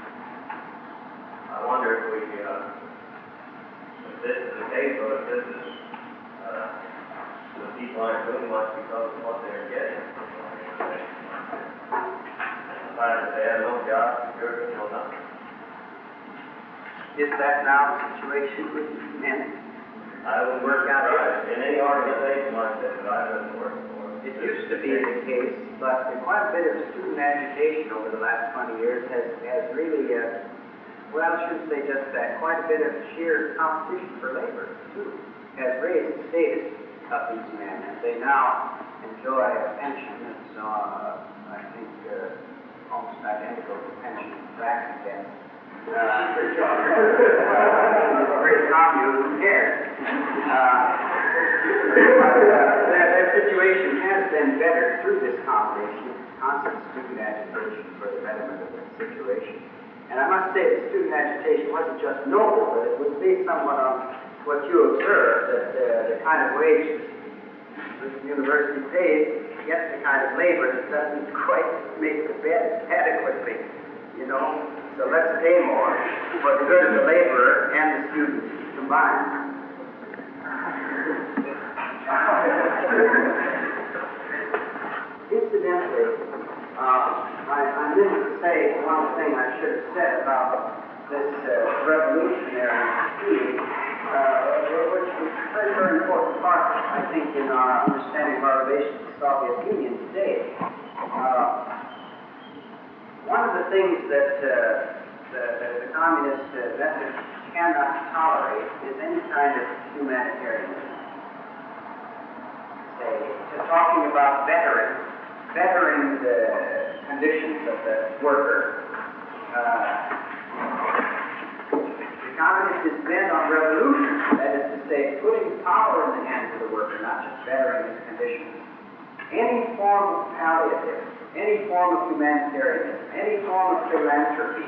I wonder if we, uh, if this is the case, or if this is, uh, the people aren't doing much because of what they're getting from the organization. And the fact that they have no job security, no nothing. Is that now the situation with men? I would work out in any organization like this that I've been working for. It used to be the case, but quite a bit of student agitation over the last twenty years has, has really, uh, well, I shouldn't say just that, quite a bit of sheer competition for labor, too, has raised the status of these men, and they now enjoy a pension that's, uh, I think, uh, almost identical to pension back again. Uh, great commune, who cares? Uh, but, uh, their, their situation has been bettered through this combination, constant student agitation for the betterment of their situation. And I must say that student agitation wasn't just noble, but it was based somewhat on what you observed, that uh, the kind of wages that the university pays gets the kind of labor that doesn't quite make the bed adequately, you know. So let's pay more for the good of the laborer and the student combined. Incidentally, uh, I, I meant to say one thing I should have said about this uh, revolutionary scheme, uh, which was a very, very important part, I think, in our understanding of our relations to the Soviet Union today. Uh, One of the things that uh, the, the, the communist uh, method cannot tolerate is any kind of humanitarianism. Say, to talking about bettering, bettering the conditions of the worker. Uh, the communist is bent on revolution, that is to say, putting power in the hands of the worker, not just bettering his conditions. Any form of palliative, any form of humanitarianism, any form of philanthropy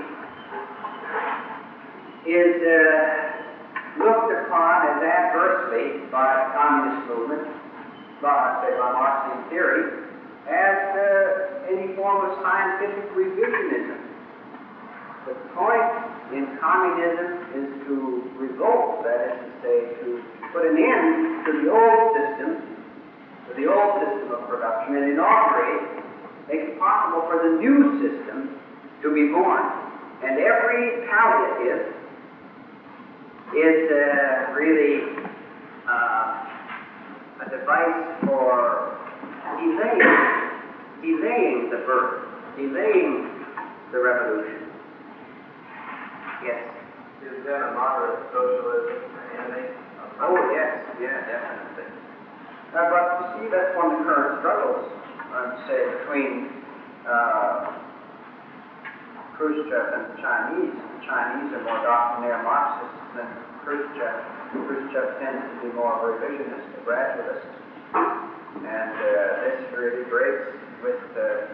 is uh, looked upon as adversely by the communist movement, by, say, by Marxian theory, as uh, any form of scientific revisionism. The point in communism is to revolt, that is to say, to put an end to the old system, to the old system of production, and inaugurate, make it possible for the new system to be born. And every palliative is uh, really uh, a device for delaying, delaying the birth, delaying the revolution. Yes? Is that a moderate socialism enemy? Oh, yes, yeah, definitely. Uh, but you see, that's one of the current struggles, I'd say, between uh, Khrushchev and the Chinese. The Chinese are more doctrinaire Marxists than Khrushchev. Khrushchev tends to be more revisionist, a gradualist. And uh, this really breaks with uh,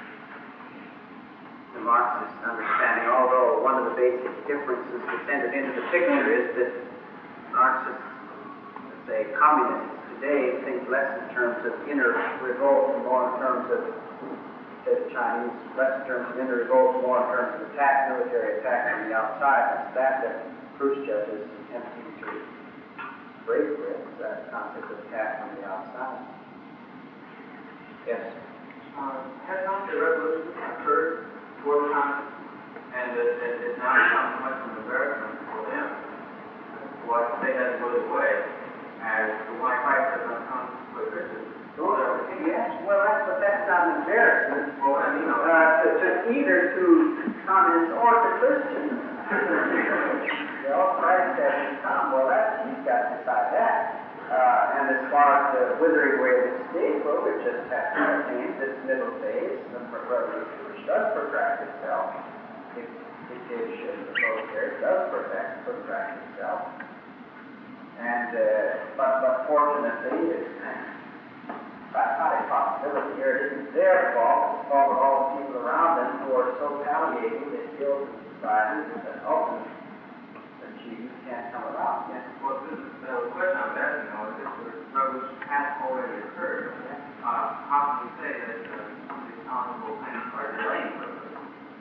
the Marxist understanding, although one of the basic differences that's entered into the picture is that Marxists, let's say communists today, think less in terms of inner revolt and more in terms of, say the Chinese, less in terms of inner revolt, more in terms of attack, military attack from the outside. It's that that Khrushchev is attempting to break with, that concept of attack from the outside. Yes? Uh, has not the revolution occurred four times, and it, it, it now becomes much of an embarrassment for them? What they had to go the way, as the white Christ has not come with Christians. Oh, yes, well, that's, but that's not an embarrassment. Well, I mean, Uh, to, to either to communists or to Christians. Well, Christ said he's come. Well, that's, he's got to decide that. Uh, and as far as the withering away of the state, well, we just have to maintain this middle phase, the revolution, which does protract itself. If dictatorship of the proletariat does protract, protract itself. And, uh, but, but fortunately, it's that's not a possibility here. It isn't their fault. It's the fault of all the people around them who are so palliating the ills of society that ultimately achievements can't come about. Yes? Well, this is the question I'm asking, you know, if the revolution has already occurred, uh, how can you say that uh, some of these honorable things are delaying for us?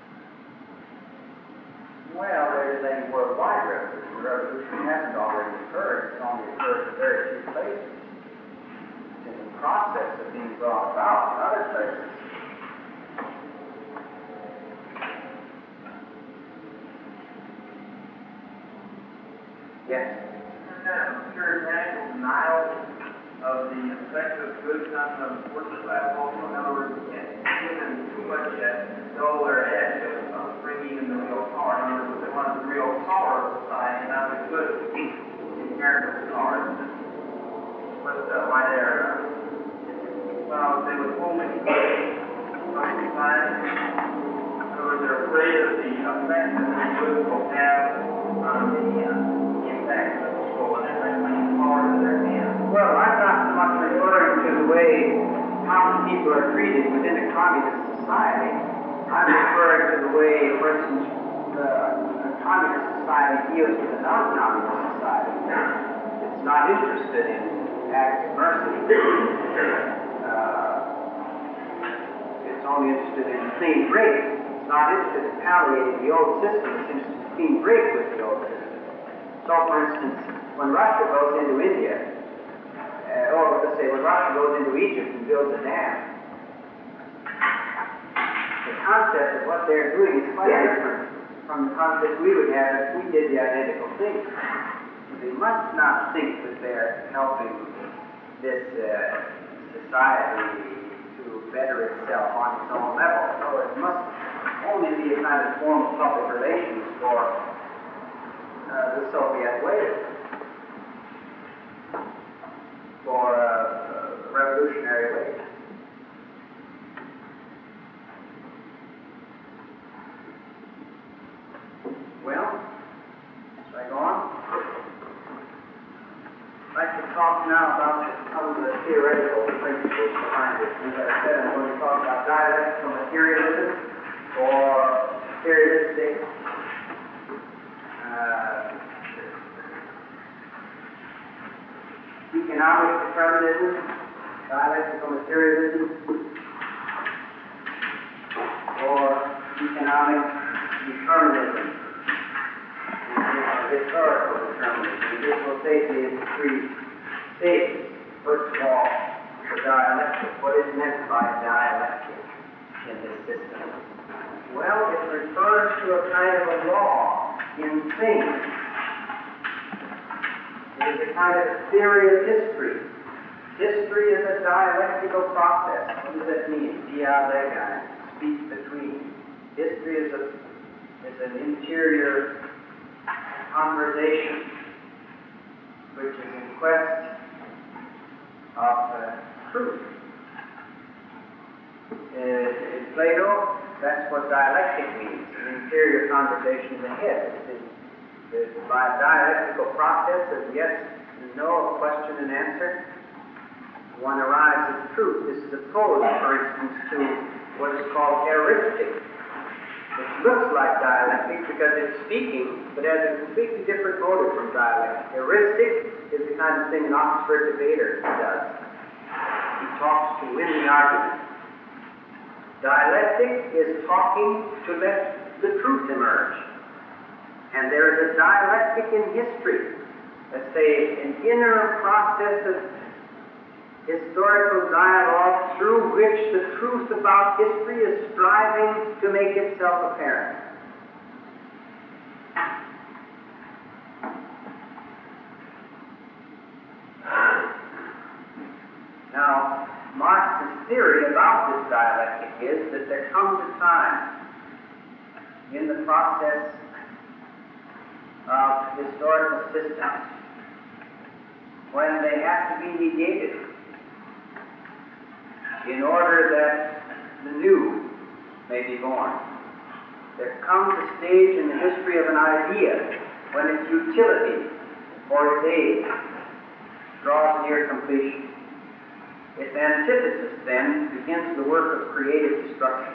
Well, there's a worldwide revolution. The revolution hasn't already occurred. It's only occurred in very few places. It's in the process of being brought about in other places. Yes? Isn't that a puritanical denial of the effect of goods on the working class also? In other words, you can't give them too much yet to dull their edge of, of bringing in the real power. In other words, they want the real power of society, not the good inherent power. But uh, why they're, uh, well, they would hold it from society. In other words, they're afraid of the effect that the goods will have on the uh, impact of the soul, and they're trying to bring power to their hands. Well, I'm not so much referring to the way common people are treated within a communist society. I'm referring to the way, for instance, the, the communist society deals with a non-communist society. It's not interested in acts of mercy. Uh, it's only interested in clean break. It's not interested in palliating the old system. It's interested in clean break with the old system. So, for instance, when Russia goes into India, uh, or let's say when Russia goes into Egypt and builds a dam, the concept of what they're doing is quite different from the concept we would have if we did the identical thing. They must not think that they're helping this uh, society to better itself on its own level. So it must only be a kind of form of public relations for uh, the Soviet way, for uh, the revolutionary way. Well, should I go on? I'd like to talk now about some of the theoretical principles behind it. As I said, I'm going to talk about dialectical materialism or materialistic uh, economic determinism, dialectical materialism, or economic determinism, and historical determinism. And this will take me into three stages. First of all, the dialectic. What is meant by dialectic in this system? Well, it refers to a kind of a law in things. It is a kind of a theory of history. History is a dialectical process. What does that mean? Dialega, speak between. History is, a, is an interior conversation which is in quest of uh, truth. Uh, in Plato, that's what dialectic means, an interior conversation in the head. It's, it's by a dialectical process of yes and no, question and answer, one arrives at truth. This is opposed, for instance, to what is called heuristic. It looks like dialectic because it's speaking, but has a completely different motive from dialectic. Heuristic is the kind of thing an Oxford debater does. He talks to win the argument. Dialectic is talking to let the truth emerge. And there is a dialectic in history, let's say an inner process of historical dialogue through which the truth about history is striving to make itself apparent. Now, Marx's theory about this dialectic is that there comes a time in the process of historical systems when they have to be negated in order that the new may be born. There comes a stage in the history of an idea when its utility or its aid draws near completion. Its antithesis then begins the work of creative destruction,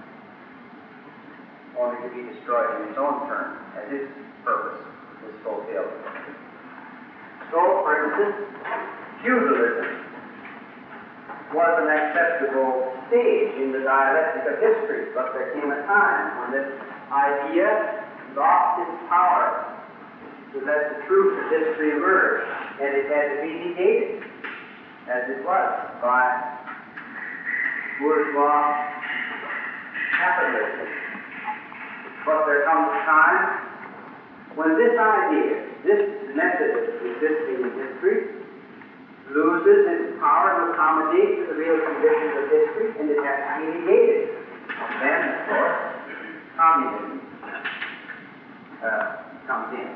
only to be destroyed in its own turn as its purpose is fulfilled. So, for instance, feudalism was an acceptable stage in the dialectic of history, but there came a time when this idea lost its power to let the truth of history emerge, and it had to be negated, as it was by bourgeois capitalism. But there comes a time when this idea, this method of existing in history, loses its power to accommodate to the real conditions of history, and it has to be negated. Then, of course, communism uh, comes in.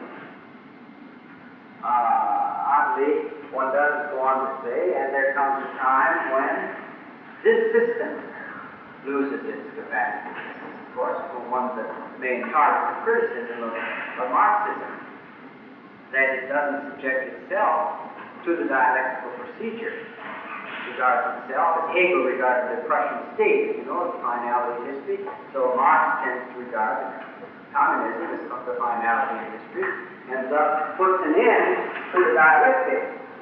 Uh, oddly, one doesn't go on to say, and there comes a time when this system loses its capacity. Of course, one of the main targets of criticism of, of Marxism, that it doesn't subject itself to the dialectical procedure. It regards itself as Hegel regarded the Prussian state, you know, the finality of history. So Marx tends to regard communism as the finality of history, and thus puts an end to the dialectic.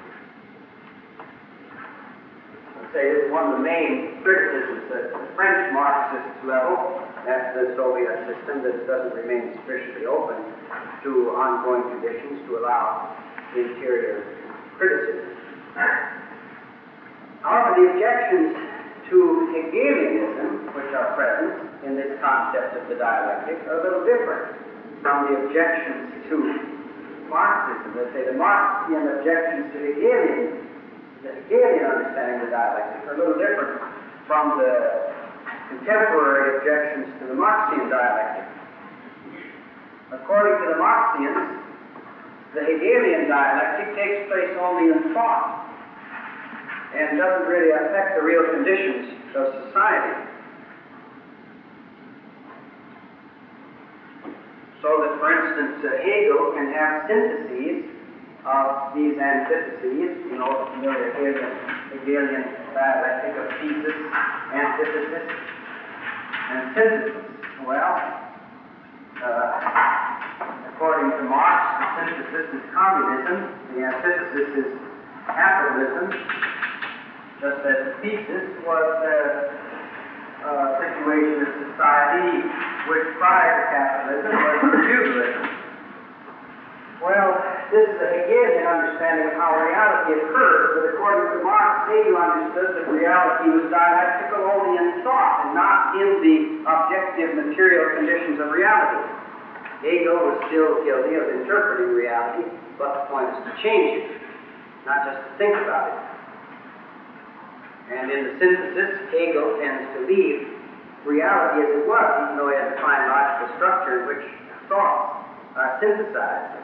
I'd say this is one of the main criticisms at the French Marxist level, at the Soviet system, that it doesn't remain sufficiently open to ongoing conditions to allow interior criticism. However, the objections to Hegelianism, which are present in this concept of the dialectic, are a little different from the objections to Marxism. Let's say the Marxian objections to Hegelian, the Hegelian understanding of the dialectic, are a little different from the contemporary objections to the Marxian dialectic. According to the Marxians, the Hegelian dialectic takes place only in thought and doesn't really affect the real conditions of society. So that, for instance, uh, Hegel can have syntheses of these antitheses, you know, the familiar Hegelian, Hegelian dialectic of thesis, antithesis, and synthesis. Well, uh, according to Marx, the synthesis is communism, the antithesis is capitalism, just as the thesis was a, a situation of society which prior to capitalism was feudalism. Well, this is a Hegelian understanding of how reality occurs, but according to Marx, Hegel understood that reality was dialectical only in thought and not in the objective material conditions of reality. Hegel was still guilty of interpreting reality, but the point is to change it, not just to think about it. And in the synthesis, Hegel tends to leave reality as it was, even though he has a fine logical structure in which thoughts are synthesized.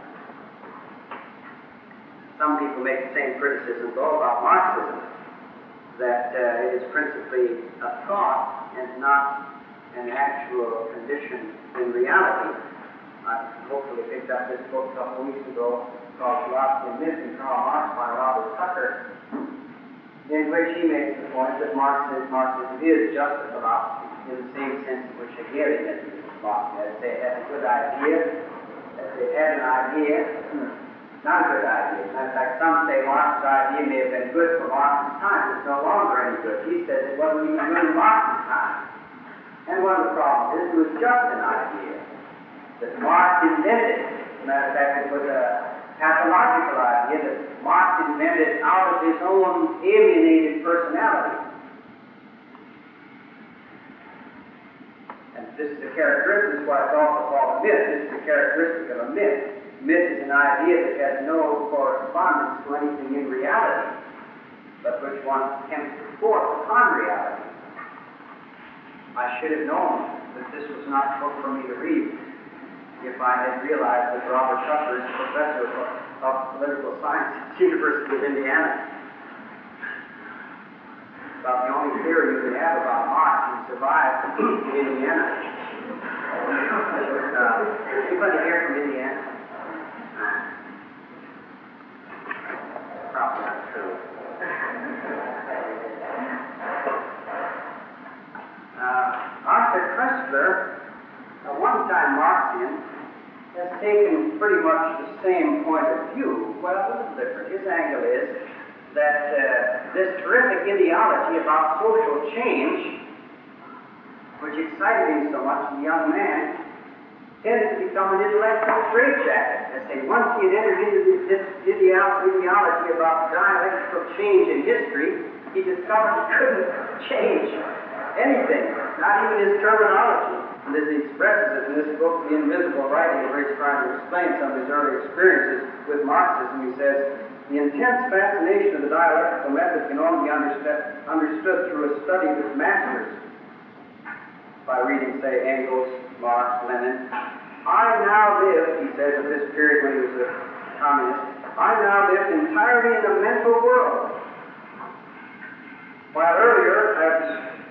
Some people make the same criticism, though, about Marxism, that uh, it is principally a thought and not an actual condition in reality. I hopefully picked up this book a couple of weeks ago called Philosophy and Myth and Karl Marx by Robert Tucker. in which he makes the point that Marxism, Marxism is just a philosophy in the same sense in which Hegelianism is a philosophy. That they had a good idea, that they had an idea, not a good idea. Matter of fact, some say Marx's idea may have been good for Marx's time. It's no longer any good. He says it wasn't even good in Marx's time. And one of the problems is it was just an idea that Marx invented. Matter of fact, it was a pathological idea that Marx invented out of his own alienated personality. And this is a characteristic, why it's also called a myth. This is a characteristic of a myth. Myth is an idea that has no correspondence to anything in reality, but which one attempts to force upon reality. I should have known that this was not a book for me to read if I had realized that Robert Tucker is a professor of, of political science at the University of Indiana. About the only theory you can have about Marx and survive in Indiana. Uh, anybody here from Indiana? Probably not true. Uh, Arthur Koestler, a one-time Marxian, has taken pretty much the same point of view. Well, a little different. His angle is that uh, this terrific ideology about social change, which excited him so much as a young man, tended to become an intellectual straitjacket. As say, once he had entered into this, this ideo- ideology about dialectical change in history, he discovered he couldn't change anything, not even his terminology. And as he expresses it in this book, The Invisible Writing, where he's trying to explain some of his early experiences with Marxism, he says, the intense fascination of the dialectical method can only be understood, understood through a study of its masters. By reading, say, Engels, Marx, Lenin. I now live, he says, at this period when he was a communist, I now lived entirely in a mental world. While earlier, I was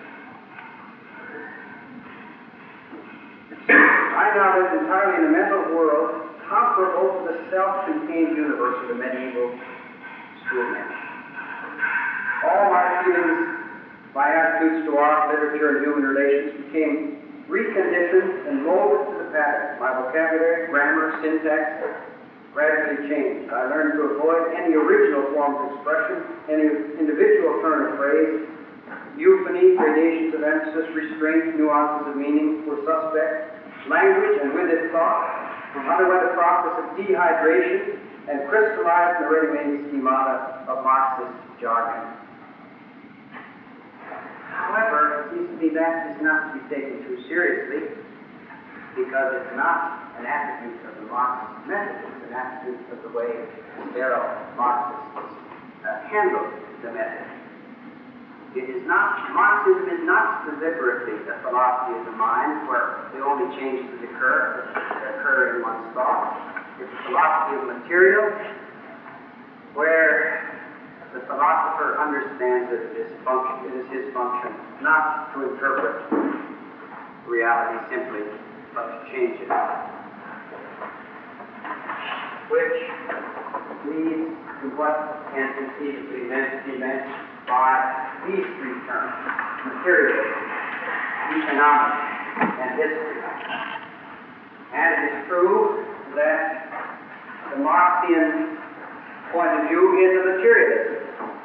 I now live entirely in a mental world comparable to the self-contained universe of the medieval schoolmen. All my feelings, my attitudes to art, literature, and human relations became reconditioned and molded to the pattern. My vocabulary, grammar, syntax gradually changed. I learned to avoid any original form of expression, any individual turn of phrase. Euphony, gradations of emphasis, restraint, nuances of meaning were suspect. Language, and with it thought, underwent a process of dehydration and crystallized in the ready-made schemata of Marxist jargon. However, it seems to me that is not to be taken too seriously, because it's not an attribute of the Marxist method, it's an attribute of the way sterile Marxists uh, handle the method. It is not, Marxism is not deliberately a philosophy of the mind where the only changes that occur occur in one's thought. It's a philosophy of material where the philosopher understands that it is, function, it is his function not to interpret reality simply, but to change it. Which leads to what can conceivably meant be meant by these three terms: materialism, economics, and history. And it is true that the Marxian point of view is a materialism.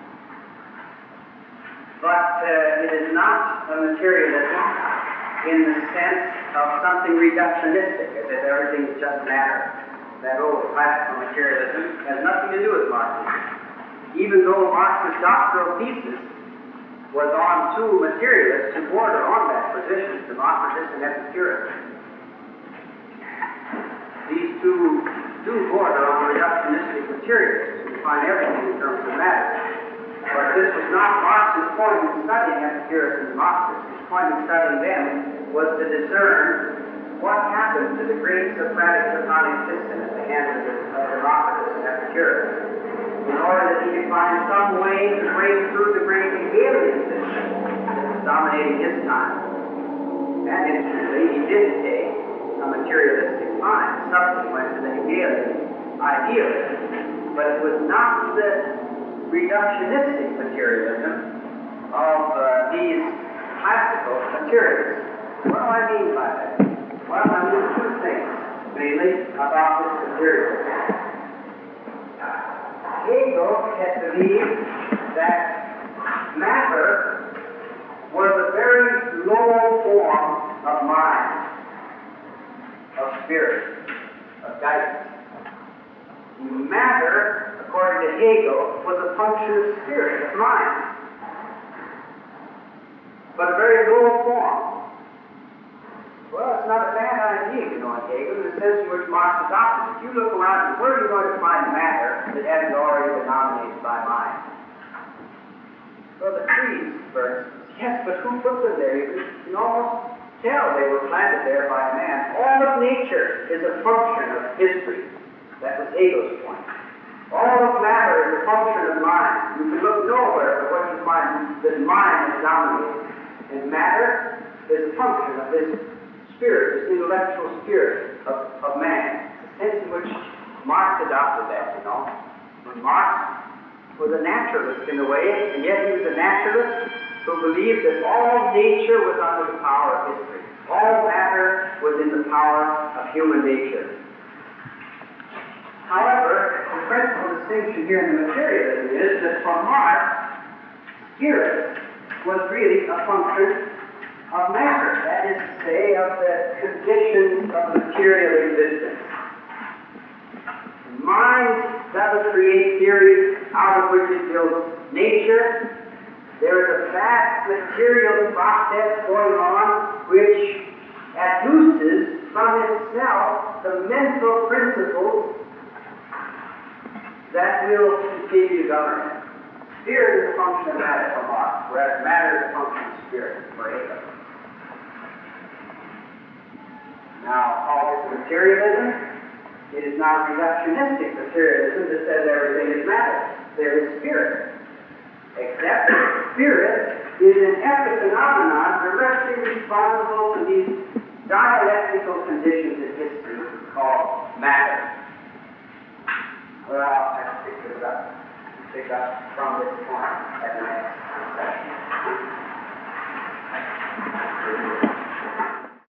But uh, it is not a materialism in the sense of something reductionistic, as if everything is just matter. That old classical materialism has nothing to do with Marxism. Even though Marx's doctoral thesis was on two materialists who border on that position, Democritus and Epicurus. These two do border on reductionistic materialists who define everything in terms of matter. But this was not Marx's point in studying Epicurus and Democritus. His point in studying them was to discern what happened to the great Socratic Platonic system at the hands of Democritus and Epicurus, in order that he could find some way to break through the great Hegelian system that was dominating his time. And interestingly, he did take a materialistic mind subsequent to the Hegelian idealism, but it was not the reductionistic materialism of uh, these classical materialists. What do I mean by that? Well, I mean two things, mainly, about this materialism. Hegel had believed that matter was a very low form of mind, of spirit, of guidance. Matter, according to Hegel, was a function of spirit, of mind, but a very low form. Well, it's not a bad idea, you know, in Hegel, in the sense in which Marx adopted it. If you look around, where are you going to find matter that hasn't already been dominated by mind? Well, the trees, for instance. Yes, but who put them there? You can, you can almost tell they were planted there by a man. All of nature is a function of history. That was Hegel's point. All of matter is a function of mind. You can look nowhere but what you find that mind is dominated. And matter is a function of this spirit, this intellectual spirit of, of man. The sense in which Marx adopted that, you know. When Marx was a naturalist in a way, and yet he was a naturalist who believed that all nature was under the power of history. All matter was in the power of human nature. However, the principal distinction here in the materialism is that for Marx, spirit was really a function of matter, that is to say, of the conditions of material existence. Mind doesn't create theories out of which it builds nature. There is a vast material process going on which adduces from itself the mental principles that will continue to govern it. Spirit is a function of matter for Marx, whereas matter is a function of spirit for Hegel. Now, all this materialism, it is not reductionistic materialism that says everything is matter. There is spirit. Except that spirit is an epiphenomenon directly responsible to these dialectical conditions in history called matter. Well, I'll have to pick this up. Pick up from this point at the next session.